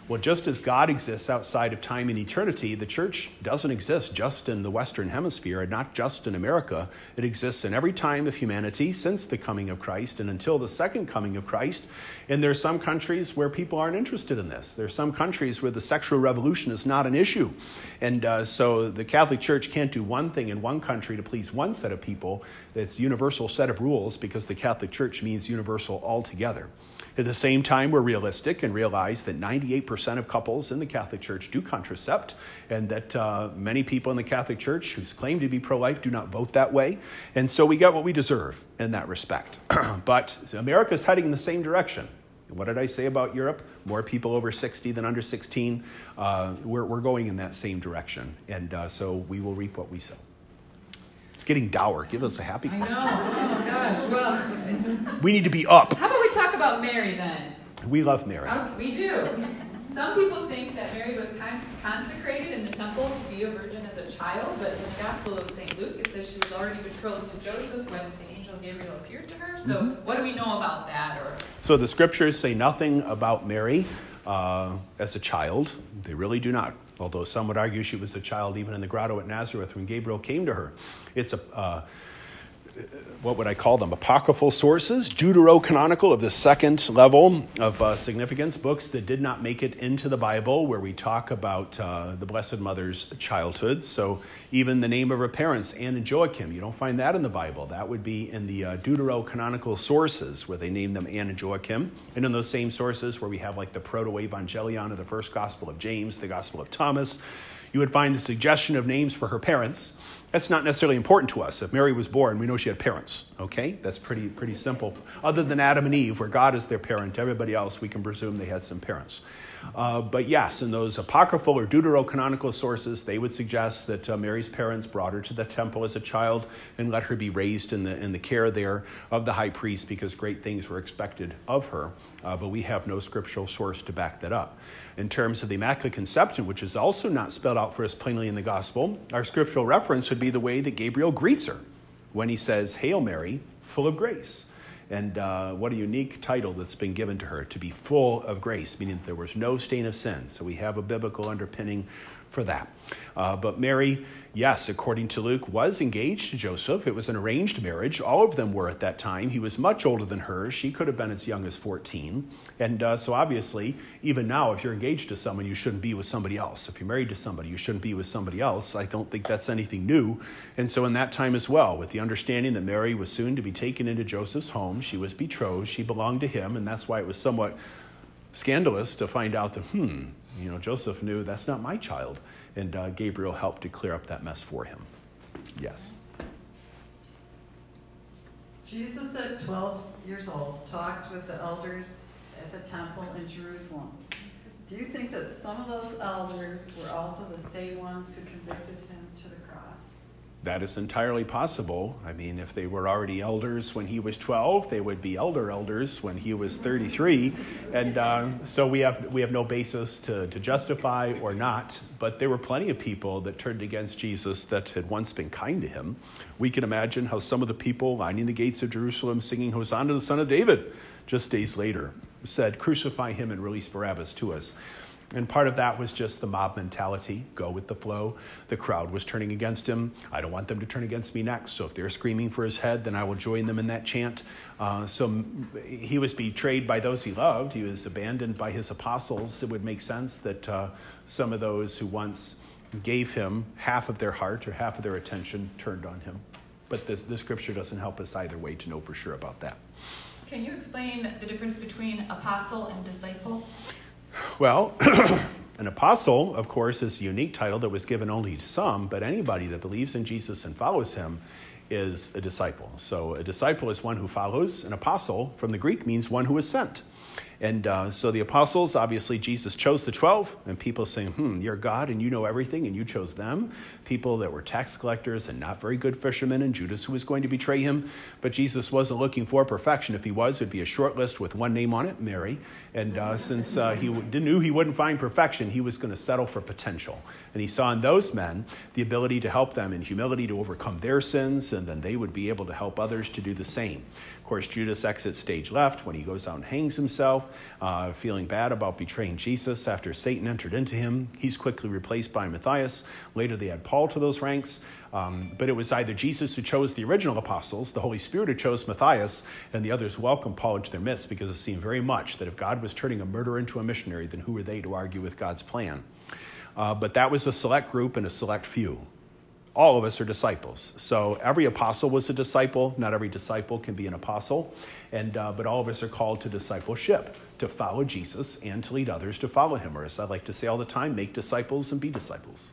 Well, just as God exists outside of time and eternity, the church doesn't exist just in the Western Hemisphere and not just in America. It exists in every time of humanity since the coming of Christ and until the second coming of Christ. And there are some countries where people aren't interested in this. There are some countries where the sexual revolution is not an issue. And uh, so the Catholic Church can't do one thing in one country to please one set of people. It's a universal set of rules because the Catholic Church means universal altogether. At the same time, we're realistic and realize that ninety-eight percent of couples in the Catholic Church do contracept, and that uh, many people in the Catholic Church who claim to be pro-life do not vote that way. And so we get what we deserve in that respect. But America's heading in the same direction. What did I say about Europe? More people over sixty than under sixteen. Uh, we're, we're going in that same direction. And uh, so we will reap what we sow. It's getting dour. Give us a happy I question. know. Oh, gosh. Well, We need to be up. how about we talk about Mary then? We love Mary. Oh, we do. Some people think that Mary was con- consecrated in the temple to be a virgin as a child, but in the Gospel of Saint Luke, it says she was already betrothed to Joseph when the angel Gabriel appeared to her. So Mm-hmm. what do we know about that? Or So the scriptures say nothing about Mary uh, as a child. They really do not. Although some would argue she was a child even in the grotto at Nazareth when Gabriel came to her. It's a, uh, what would I call them? Apocryphal sources, deuterocanonical of the second level of uh, significance, books that did not make it into the Bible where we talk about uh, the Blessed Mother's childhood. So even the name of her parents, Anne and Joachim, you don't find that in the Bible. That would be in the uh, deuterocanonical sources where they name them Anne and Joachim. And in those same sources where we have like the Proto-Evangelion of the first Gospel of James, the Gospel of Thomas, you would find the suggestion of names for her parents. That's not necessarily important to us. If Mary was born, we know she had parents, okay? That's pretty pretty simple. Other than Adam and Eve, where God is their parent, everybody else, we can presume they had some parents. Uh, but yes, in those apocryphal or deuterocanonical sources, they would suggest that uh, Mary's parents brought her to the temple as a child and let her be raised in the in the care there of the high priest because great things were expected of her. Uh, but we have no scriptural source to back that up. In terms of the Immaculate Conception, which is also not spelled out for us plainly in the Gospel, our scriptural reference would be the way that Gabriel greets her when he says, "Hail Mary, full of grace." And uh, what a unique title that's been given to her, to be full of grace, meaning that there was no stain of sin. So we have a biblical underpinning for that. Uh, but Mary, yes, according to Luke, was engaged to Joseph. It was an arranged marriage. All of them were at that time. He was much older than her. She could have been as young as fourteen. And uh, so obviously, even now, if you're engaged to someone, you shouldn't be with somebody else. If you're married to somebody, you shouldn't be with somebody else. I don't think that's anything new. And so in that time as well, with the understanding that Mary was soon to be taken into Joseph's home, she was betrothed, she belonged to him, and that's why it was somewhat scandalous to find out that, hmm, you know, Joseph knew that's not my child. And uh, Gabriel helped to clear up that mess for him. Yes. Jesus at twelve years old talked with the elders at the temple in Jerusalem. Do you think that some of those elders were also the same ones who convicted him to the cross? That is entirely possible. I mean, if they were already elders when he was twelve, they would be elder elders when he was thirty-three. And uh, so we have we have no basis to, to justify or not. But there were plenty of people that turned against Jesus that had once been kind to him. We can imagine how some of the people lining the gates of Jerusalem singing Hosanna to the Son of David just days later said, "Crucify him and release Barabbas to us." And part of that was just the mob mentality, go with the flow. The crowd was turning against him. I don't want them to turn against me next. So if they're screaming for his head, then I will join them in that chant. Uh, so he was betrayed by those he loved. He was abandoned by his apostles. It would make sense that uh, some of those who once gave him half of their heart or half of their attention turned on him. But the, the scripture doesn't help us either way to know for sure about that. can you explain the difference between apostle and disciple? Well, an apostle, of course, is a unique title that was given only to some, but anybody that believes in Jesus and follows him is a disciple. So a disciple is one who follows. An apostle, from the Greek, means one who is sent. And uh, so the apostles, obviously, Jesus chose the twelve, and people saying, hmm, you're God and you know everything, and you chose them. People that were tax collectors and not very good fishermen, and Judas, who was going to betray him. But Jesus wasn't looking for perfection. If he was, it would be a short list with one name on it, Mary. And uh, since uh, he knew he wouldn't find perfection, he was going to settle for potential. And he saw in those men the ability to help them in humility to overcome their sins, and then they would be able to help others to do the same. Of course, Judas exits stage left when he goes out and hangs himself. stuff, uh, feeling bad about betraying Jesus after Satan entered into him. He's quickly replaced by Matthias. Later they add Paul to those ranks. Um, but it was either Jesus who chose the original apostles, the Holy Spirit who chose Matthias, and the others welcomed Paul into their midst because it seemed very much that if God was turning a murderer into a missionary, then who were they to argue with God's plan? Uh, but that was a select group and a select few. All of us are disciples. So every apostle was a disciple. Not every disciple can be an apostle. And uh, but all of us are called to discipleship, to follow Jesus and to lead others to follow him. Or as I like to say all the time, make disciples and be disciples.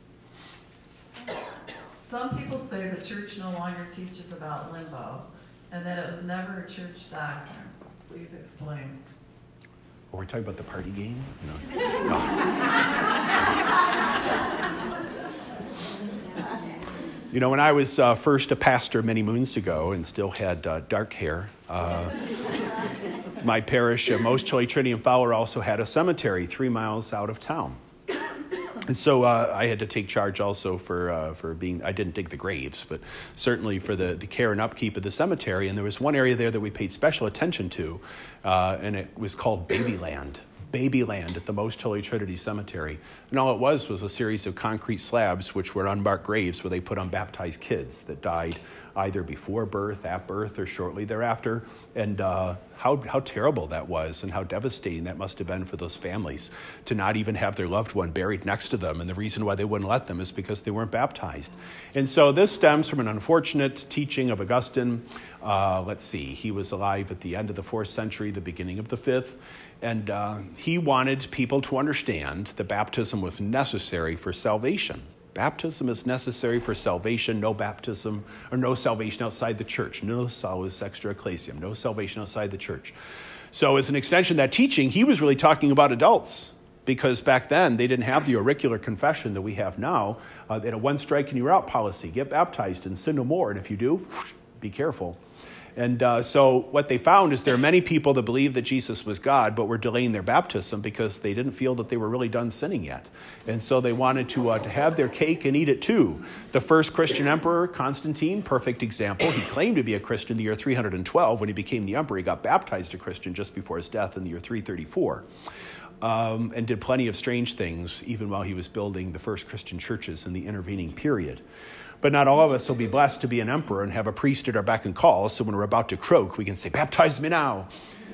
Some people say the church no longer teaches about limbo and that it was never a church doctrine. Please explain. Are we talking about the party game? No. No. You know, when I was uh, first a pastor many moons ago and still had uh, dark hair, uh, my parish, uh, Most Holy Trinity in Fowler, also had a cemetery three miles out of town. And so uh, I had to take charge also for uh, for being, I didn't dig the graves, but certainly for the, the care and upkeep of the cemetery. And there was one area there that we paid special attention to, uh, and it was called Babyland. Babyland at the Most Holy Trinity Cemetery. And all it was was a series of concrete slabs, which were unmarked graves where they put unbaptized kids that died either before birth, at birth, or shortly thereafter. And uh, how how terrible that was and how devastating that must have been for those families to not even have their loved one buried next to them. And the reason why they wouldn't let them is because they weren't baptized. And so this stems from an unfortunate teaching of Augustine. Uh, let's see, he was alive at the end of the fourth century, the beginning of the fifth. And uh, he wanted people to understand that baptism was necessary for salvation. Baptism is necessary for salvation. No baptism or no salvation outside the church. No salus extra ecclesiam. No salvation outside the church. So as an extension of that teaching, he was really talking about adults, because back then they didn't have the auricular confession that we have now. Uh, they had a one strike and you're out policy. Get baptized and sin no more. And if you do, be careful. And uh, so what they found is there are many people that believe that Jesus was God, but were delaying their baptism because they didn't feel that they were really done sinning yet. And so they wanted to uh, to have their cake and eat it too. The first Christian emperor, Constantine, perfect example. He claimed to be a Christian in the year three hundred twelve. When he became the emperor, he got baptized a Christian just before his death in the year three thirty-four. Um, and did plenty of strange things even while he was building the first Christian churches in the intervening period. But not all of us will be blessed to be an emperor and have a priest at our beck and call, so when we're about to croak, we can say, baptize me now.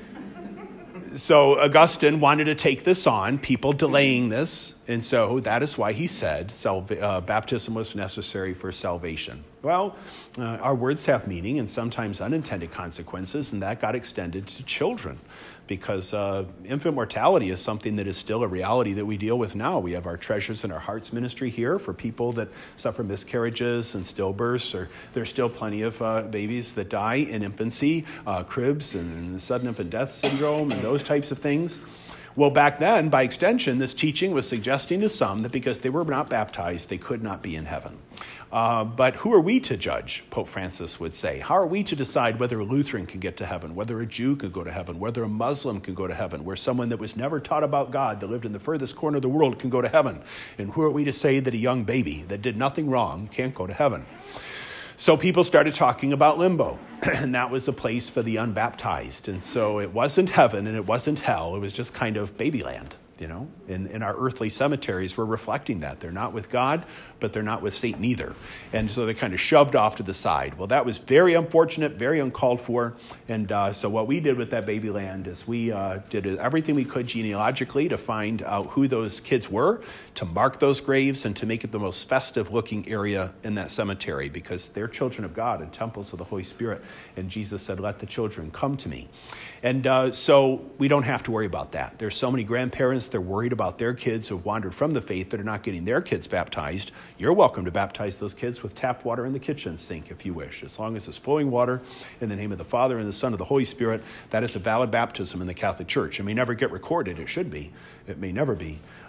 So Augustine wanted to take this on, people delaying this, and so that is why he said salva- uh, baptism was necessary for salvation. Well, uh, our words have meaning and sometimes unintended consequences, and that got extended to children, because uh, infant mortality is something that is still a reality that we deal with now. We have our Treasures in Our Hearts ministry here for people that suffer miscarriages and stillbirths, or there's still plenty of uh, babies that die in infancy, uh, cribs and sudden infant death syndrome and those types of things. Well, back then, by extension, this teaching was suggesting to some that because they were not baptized, they could not be in heaven. Uh, but who are we to judge, Pope Francis would say? How are we to decide whether a Lutheran can get to heaven, whether a Jew can go to heaven, whether a Muslim can go to heaven, where someone that was never taught about God, that lived in the furthest corner of the world, can go to heaven? And who are we to say that a young baby that did nothing wrong can't go to heaven? So people started talking about limbo, and that was a place for the unbaptized. And so it wasn't heaven and it wasn't hell. It was just kind of babyland, you know. In, in our earthly cemeteries, we're reflecting that. They're not with God, but they're not with Satan either. And so they're kind of shoved off to the side. Well, that was very unfortunate, very uncalled for. And uh, so what we did with that babyland is we uh, did everything we could genealogically to find out who those kids were, to mark those graves, and to make it the most festive-looking area in that cemetery, because they're children of God and temples of the Holy Spirit. And Jesus said, let the children come to me. And uh, so we don't have to worry about that. There's so many grandparents, they're worried about their kids who have wandered from the faith that are not getting their kids baptized. You're welcome to baptize those kids with tap water in the kitchen sink if you wish, as long as it's flowing water in the name of the Father and the Son and the Holy Spirit. That is a valid baptism in the Catholic Church. It may never get recorded. It should be. It may never be.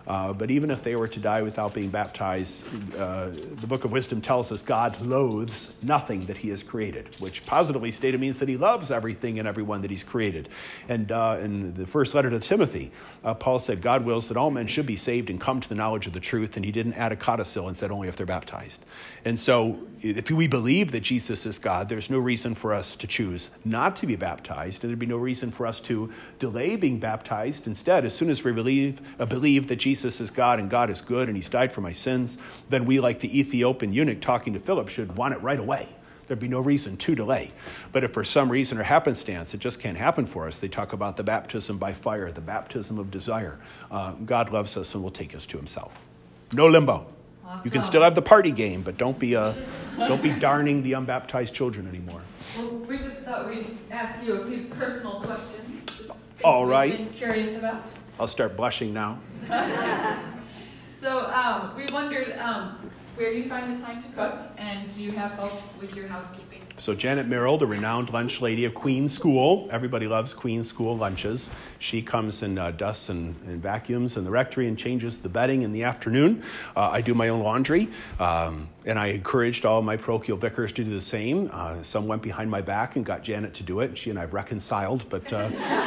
Uh, but even if they were to die without being baptized, uh, the Book of Wisdom tells us God loathes nothing that he has created, which positively stated means that he loves everything and everyone that he's created. And uh, in the first letter to Timothy, uh, Paul said, God wills that all men should be saved and come to the knowledge of the truth, and he didn't add a codicil and said only if they're baptized. And so if we believe that Jesus is God, there's no reason for us to choose not to be baptized, and there'd be no reason for us to delay being baptized. Instead, as soon as we believe, uh, believe that Jesus is God and God is good and he's died for my sins, then we, like the Ethiopian eunuch talking to Philip, should want it right away. There'd be no reason to delay. But if for some reason or happenstance it just can't happen for us, they talk about the baptism by fire, the baptism of desire. Uh, God loves us and will take us to himself. No limbo. Awesome. You can still have the party game, but don't be uh, don't be darning the unbaptized children anymore. Well, we just thought we'd ask you a few personal questions. Just things All right. we've been curious about. I'll start blushing now. So um, we wondered um, where you find the time to cook, and do you have help with your housekeeping? So Janet Merrill, the renowned lunch lady of Queen School, everybody loves Queen School lunches. She comes and uh, dusts and, and vacuums in the rectory and changes the bedding in the afternoon. Uh, I do my own laundry, um, and I encouraged all my parochial vicars to do the same. Uh, some went behind my back and got Janet to do it, and she and I have reconciled, but uh,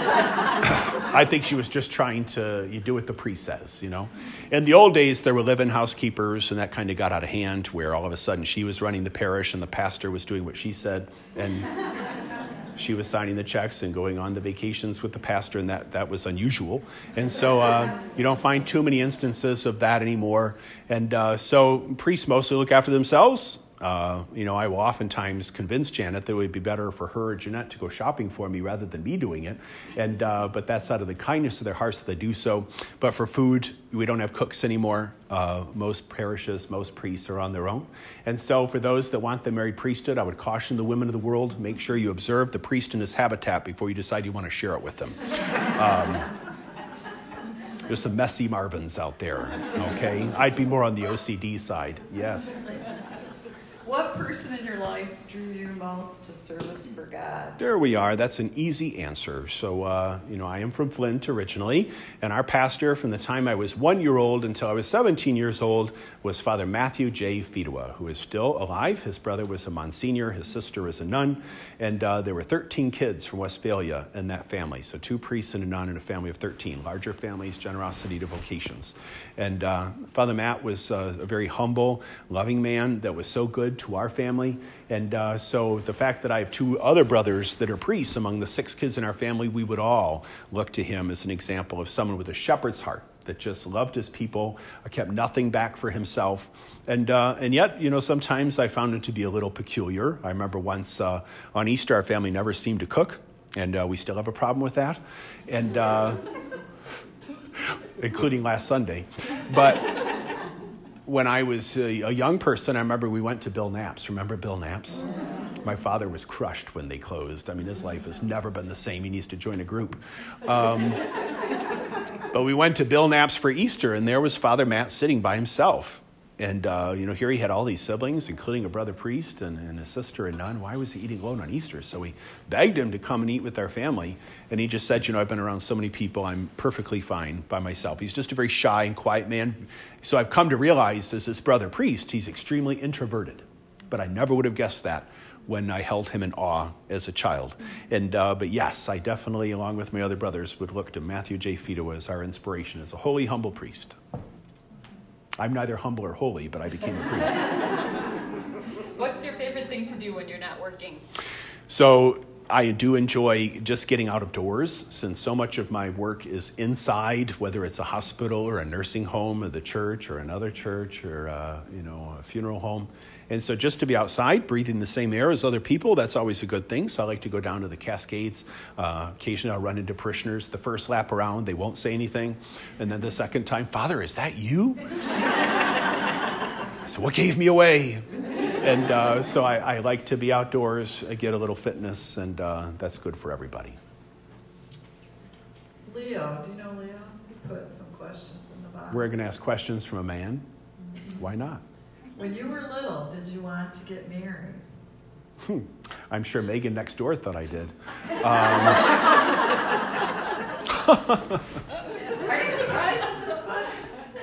I think she was just trying to you do what the priest says, you know. In the old days, there were live-in housekeepers, and that kind of got out of hand, where all of a sudden she was running the parish and the pastor was doing what she said, and she was signing the checks and going on the vacations with the pastor, and that, that was unusual. And so uh, you don't find too many instances of that anymore. And uh, so priests mostly look after themselves. Uh, you know, I will oftentimes convince Janet that it would be better for her or Jeanette to go shopping for me rather than me doing it. And uh, but that's out of the kindness of their hearts that they do so. But for food, we don't have cooks anymore. Uh, most parishes, most priests are on their own. And so for those that want the married priesthood, I would caution the women of the world, make sure you observe the priest in his habitat before you decide you want to share it with them. Um, there's some messy Marvins out there, okay? I'd be more on the O C D side, yes. What person in your life drew you most to service for God? There we are. That's an easy answer. So, uh, you know, I am from Flint originally, and our pastor from the time I was one year old until I was seventeen years old was Father Matthew J. Fidua, who is still alive. His brother was a Monsignor, his sister was a nun, and uh, there were thirteen kids from Westphalia in that family. So two priests and a nun in a family of thirteen. Larger families, generosity to vocations. And uh, Father Matt was uh, a very humble, loving man that was so good to our family. And uh, so the fact that I have two other brothers that are priests among the six kids in our family, we would all look to him as an example of someone with a shepherd's heart that just loved his people, kept nothing back for himself. And uh, and yet, you know, sometimes I found him to be a little peculiar. I remember once uh, on Easter, our family never seemed to cook, and uh, we still have a problem with that. And uh, including last Sunday. But when I was a, a young person, I remember we went to Bill Knapp's. Remember Bill Knapp's? My father was crushed when they closed. I mean, his life has never been the same. He needs to join a group. Um, but we went to Bill Knapp's for Easter, and there was Father Matt sitting by himself. And, uh, you know, here he had all these siblings, including a brother priest and, and a sister and nun. Why was he eating alone on Easter? So we begged him to come and eat with our family. And he just said, you know, I've been around so many people, I'm perfectly fine by myself. He's just a very shy and quiet man. So I've come to realize as this brother priest, he's extremely introverted. But I never would have guessed that when I held him in awe as a child. And uh, but yes, I definitely, along with my other brothers, would look to Matthew J. Fidua as our inspiration as a holy, humble priest. I'm neither humble or holy, but I became a priest. What's your favorite thing to do when you're not working? So I do enjoy just getting out of doors, since so much of my work is inside, whether it's a hospital or a nursing home or the church or another church or uh, you know, a funeral home. And so just to be outside, breathing the same air as other people, that's always a good thing. So I like to go down to the Cascades. Uh, occasionally I'll run into parishioners. The first lap around, they won't say anything. And then the second time, Father, is that you? So what gave me away? And uh, so I, I like to be outdoors, I get a little fitness, and uh, that's good for everybody. Leo, do you know Leo? He put some questions in the box. We're going to ask questions from a man. Why not? When you were little, did you want to get married? Hmm. I'm sure Megan next door thought I did. Um, Are you surprised at this question?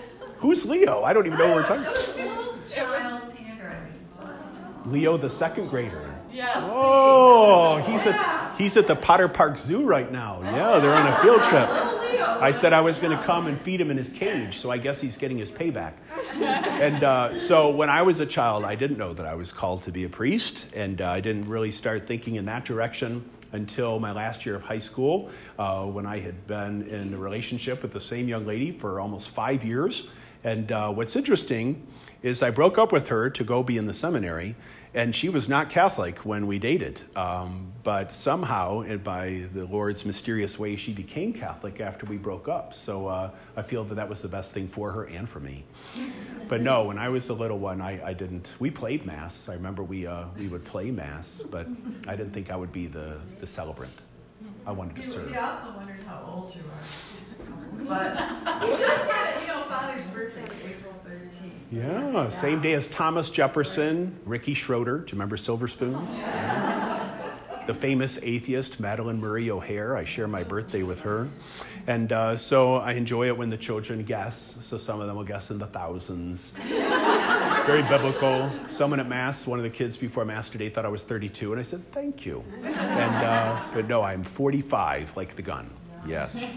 Who's Leo? I don't even know what we're talking about. It was a little child's handwriting, so I don't know. Leo, the second grader. Yes. Oh, he's at he's at the Potter Park Zoo right now. Yeah, they're on a field trip. I said I was going to come and feed him in his cage, so I guess he's getting his payback. And uh, so when I was a child, I didn't know that I was called to be a priest, and uh, I didn't really start thinking in that direction until my last year of high school, uh, when I had been in a relationship with the same young lady for almost five years. And uh, what's interesting is I broke up with her to go be in the seminary, and she was not Catholic when we dated. Um, but somehow, and by the Lord's mysterious way, she became Catholic after we broke up. So uh, I feel that that was the best thing for her and for me. But no, when I was a little one, I, I didn't. We played Mass. I remember we uh, we would play Mass, but I didn't think I would be the, the celebrant. I wanted to You- serve. We also wondered how old you are. But we just had it, you know, Father's birthday is April thirteenth. Yeah, same day as Thomas Jefferson, Ricky Schroeder. Do you remember Silver Spoons? The famous atheist Madeline Murray O'Hare. I share my birthday with her. And uh, so I enjoy it when the children guess. So some of them will guess in the thousands. Very biblical. Someone at Mass, one of the kids before Mass today thought I was thirty-two. And I said, thank you. And uh, but no, I'm forty-five, like the gun. Yes.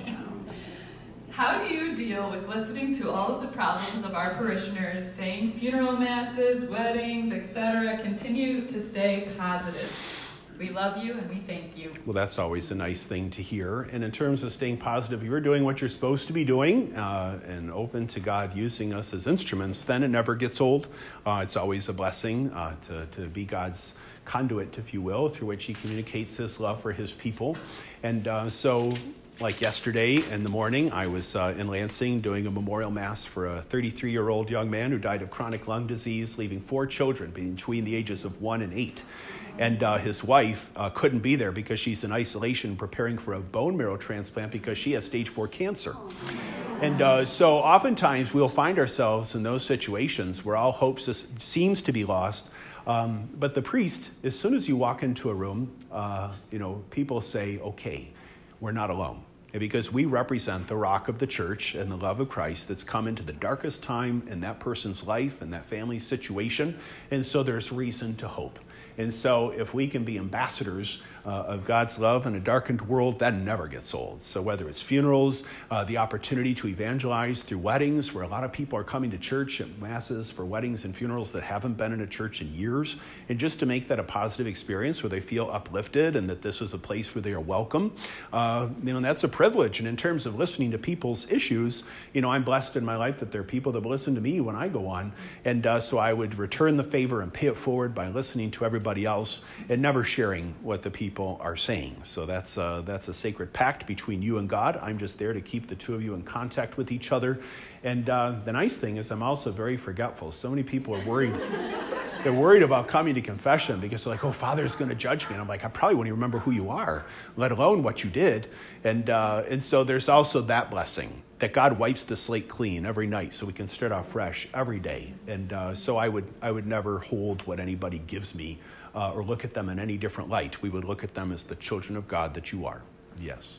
How do you deal with listening to all of the problems of our parishioners, saying funeral masses, weddings, et cetera? Continue to stay positive. We love you and we thank you. Well, that's always a nice thing to hear. And in terms of staying positive, if you're doing what you're supposed to be doing uh, and open to God using us as instruments, then it never gets old. Uh, it's always a blessing uh, to, to be God's conduit, if you will, through which he communicates his love for his people. And uh, so... Like yesterday in the morning, I was uh, in Lansing doing a memorial mass for a thirty-three-year-old young man who died of chronic lung disease, leaving four children between the ages of one and eight. And uh, his wife uh, couldn't be there because she's in isolation preparing for a bone marrow transplant because she has stage four cancer. And uh, so oftentimes we'll find ourselves in those situations where all hope seems to be lost. Um, but the priest, as soon as you walk into a room, uh, you know, people say, okay, we're not alone. Because we represent the rock of the church and the love of Christ that's come into the darkest time in that person's life and that family's situation. And so there's reason to hope. And so if we can be ambassadors uh, of God's love in a darkened world, that never gets old. So whether it's funerals, uh, the opportunity to evangelize through weddings, where a lot of people are coming to church at masses for weddings and funerals that haven't been in a church in years, and just to make that a positive experience where they feel uplifted and that this is a place where they are welcome, uh, you know, that's a privilege. And in terms of listening to people's issues, you know, I'm blessed in my life that there are people that listen to me when I go on. And uh, so I would return the favor and pay it forward by listening to everybody else and never sharing what the people are saying. So that's uh, that's a sacred pact between you and God. I'm just there to keep the two of you in contact with each other. And uh, the nice thing is I'm also very forgetful. So many people are worried. They're worried about coming to confession because they're like, oh, Father's going to judge me. And I'm like, I probably won't even remember who you are, let alone what you did. And uh, and so there's also that blessing that God wipes the slate clean every night so we can start off fresh every day. And uh, so I would I would never hold what anybody gives me uh, or look at them in any different light. We would look at them as the children of God that you are. Yes.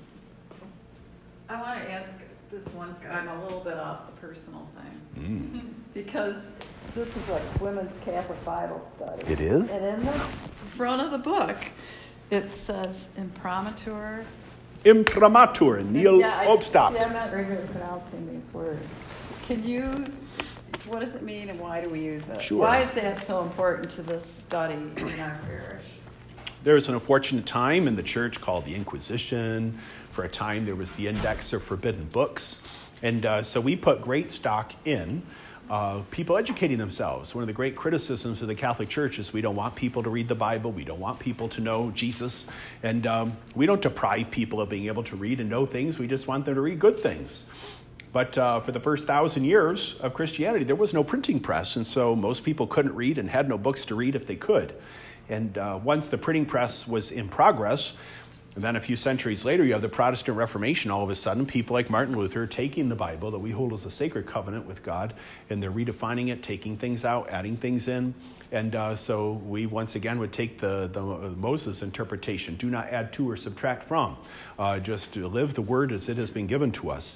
I want to ask this one, I'm a little bit off the personal thing. Mm. Because this is like Women's Catholic Bible Study. It is? And in the front of the book, it says imprimatur. Imprimatur, Neil Yeah, I- Obstadt. See, I'm not very good at pronouncing these words. Can you, what does it mean and why do we use it? Sure. Why is that so important to this study in our parish? There was an unfortunate time in the church called the Inquisition. For a time, there was the Index of Forbidden Books. And uh, so we put great stock in uh, people educating themselves. One of the great criticisms of the Catholic Church is we don't want people to read the Bible. We don't want people to know Jesus. And um, we don't deprive people of being able to read and know things. We just want them to read good things. But uh, for the first thousand years of Christianity, there was no printing press. And so most people couldn't read and had no books to read if they could. And uh, once the printing press was in progress, and then a few centuries later, you have the Protestant Reformation. All of a sudden, people like Martin Luther taking the Bible that we hold as a sacred covenant with God, and they're redefining it, taking things out, adding things in. And uh, so we once again would take the, the Moses interpretation, do not add to or subtract from, uh, just to live the word as it has been given to us.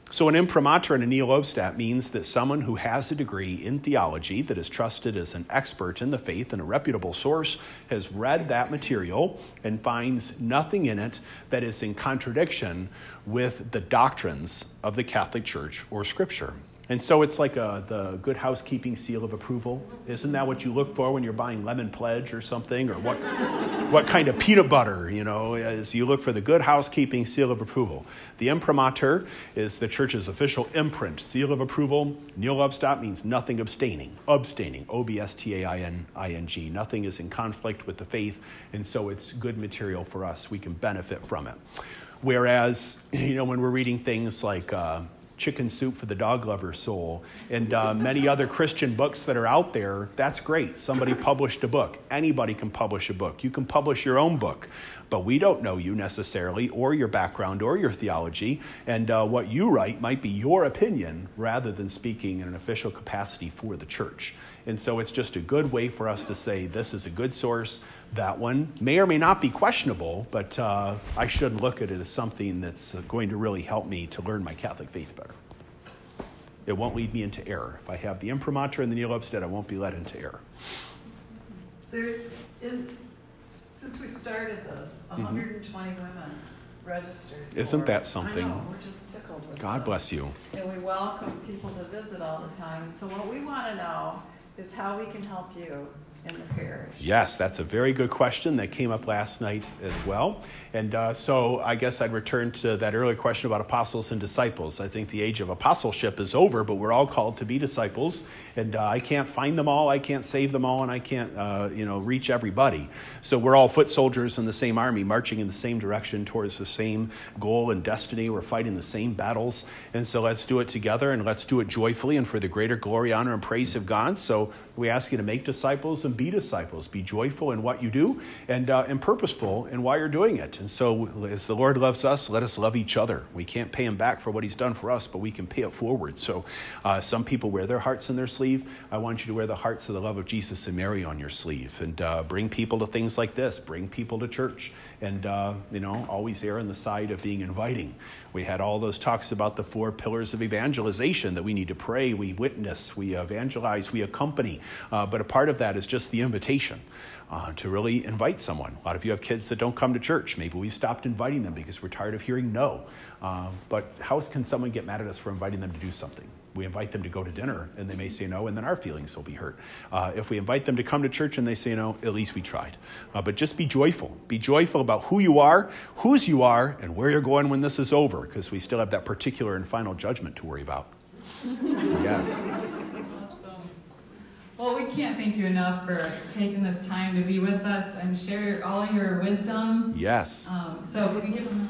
So an imprimatur and a nihil obstat means that someone who has a degree in theology that is trusted as an expert in the faith and a reputable source has read that material and finds nothing in it that is in contradiction with the doctrines of the Catholic Church or Scripture. And so it's like a, the good housekeeping seal of approval. Isn't that what you look for when you're buying Lemon Pledge or something? Or what what kind of peanut butter, you know, is you look for the good housekeeping seal of approval. The imprimatur is the church's official imprint, seal of approval. Nihil obstat means nothing abstaining, abstaining, O B S T A I N I N G. Nothing is in conflict with the faith, and so it's good material for us. We can benefit from it. Whereas, you know, when we're reading things like Uh, Chicken Soup for the Dog Lover Soul, and uh, many other Christian books that are out there, that's great. Somebody published a book. Anybody can publish a book. You can publish your own book, but we don't know you necessarily, or your background, or your theology, and uh, what you write might be your opinion rather than speaking in an official capacity for the church. And so it's just a good way for us to say, this is a good source. That one may or may not be questionable, but uh, I should look at it as something that's going to really help me to learn my Catholic faith better. It won't lead me into error. If I have the imprimatur and the nihil obstat, I won't be led into error. There's, in, since we've started this, one hundred twenty mm-hmm. women registered. Isn't for, that something? I know, we're just tickled with God them. bless you. And we welcome people to visit all the time. And so what we want to know is how we can help you in the parish. Yes, that's a very good question that came up last night as well. And uh, so I guess I'd return to that earlier question about apostles and disciples. I think the age of apostleship is over, but we're all called to be disciples. And uh, I can't find them all, I can't save them all, and I can't, uh, you know, reach everybody. So we're all foot soldiers in the same army, marching in the same direction towards the same goal and destiny. We're fighting the same battles. And so let's do it together, and let's do it joyfully and for the greater glory, honor, and praise of God. So we ask you to make disciples and be disciples. Be joyful in what you do and uh, and purposeful in why you're doing it. And so as the Lord loves us, let us love each other. We can't pay him back for what he's done for us, but we can pay it forward. So uh, some people wear their hearts in their sleeve. I want you to wear the hearts of the love of Jesus and Mary on your sleeve, and uh, bring people to things like this. Bring people to church, and uh, you know, always err on the side of being inviting. We had all those talks about the four pillars of evangelization, that we need to pray, we witness, we evangelize, we accompany. Uh, but a part of that is just the invitation uh, to really invite someone. A lot of you have kids that don't come to church. Maybe we've stopped inviting them because we're tired of hearing no. Uh, but how can someone get mad at us for inviting them to do something? We invite them to go to dinner, and they may say no, and then our feelings will be hurt. Uh, if we invite them to come to church and they say no, at least we tried. Uh, but just be joyful. Be joyful about who you are, whose you are, and where you're going when this is over, because we still have that particular and final judgment to worry about. Yes. Awesome. Well, we can't thank you enough for taking this time to be with us and share all your wisdom. Yes. Um, so can we give them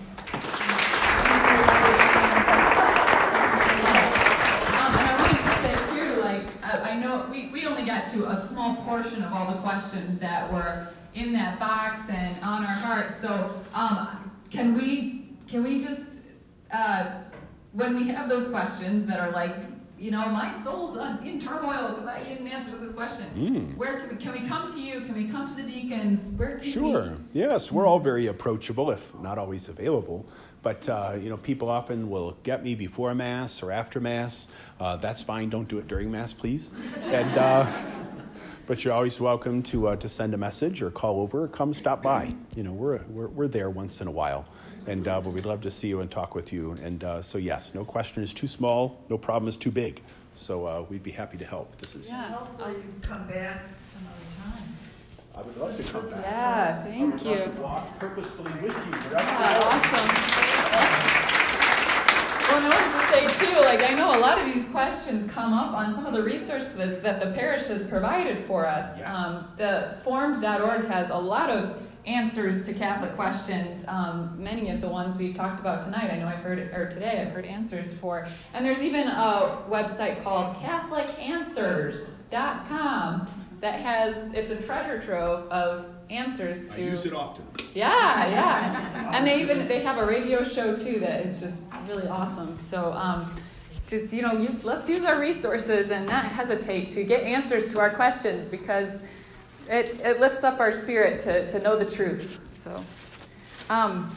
I know we, we only got to a small portion of all the questions that were in that box and on our hearts. So um, can we can we just, uh, when we have those questions that are like, you know, my soul's in turmoil because I didn't answer this question. Mm. Where can we, can we come to you? Can we come to the deacons? Where can sure. we? Yes, we're all very approachable, if not always available. But, uh, you know, people often will get me before Mass or after Mass. Uh, that's fine. Don't do it during Mass, please. And uh, but you're always welcome to uh, to send a message or call over or come stop by. You know, we're we're, we're there once in a while. And uh, but we'd love to see you and talk with you. And uh, so, yes, no question is too small. No problem is too big. So uh, we'd be happy to help. This is. Yeah, hopefully you can come back another time. I would love to come back. Yeah, thank you. I would walk purposefully with you. Yeah, awesome. Well, and I wanted to say, too, like, I know a lot of these questions come up on some of the resources that the parish has provided for us. Yes. Um, the formed dot org has a lot of answers to Catholic questions. Um, many of the ones we've talked about tonight, I know I've heard, or today I've heard answers for. And there's even a website called Catholic Answers dot com that has, it's a treasure trove of answers to. I use it often. Yeah, yeah. And they even, they have a radio show too that is just really awesome. So, um, just, you know, you, let's use our resources and not hesitate to get answers to our questions, because it, it lifts up our spirit to, to know the truth. So, um,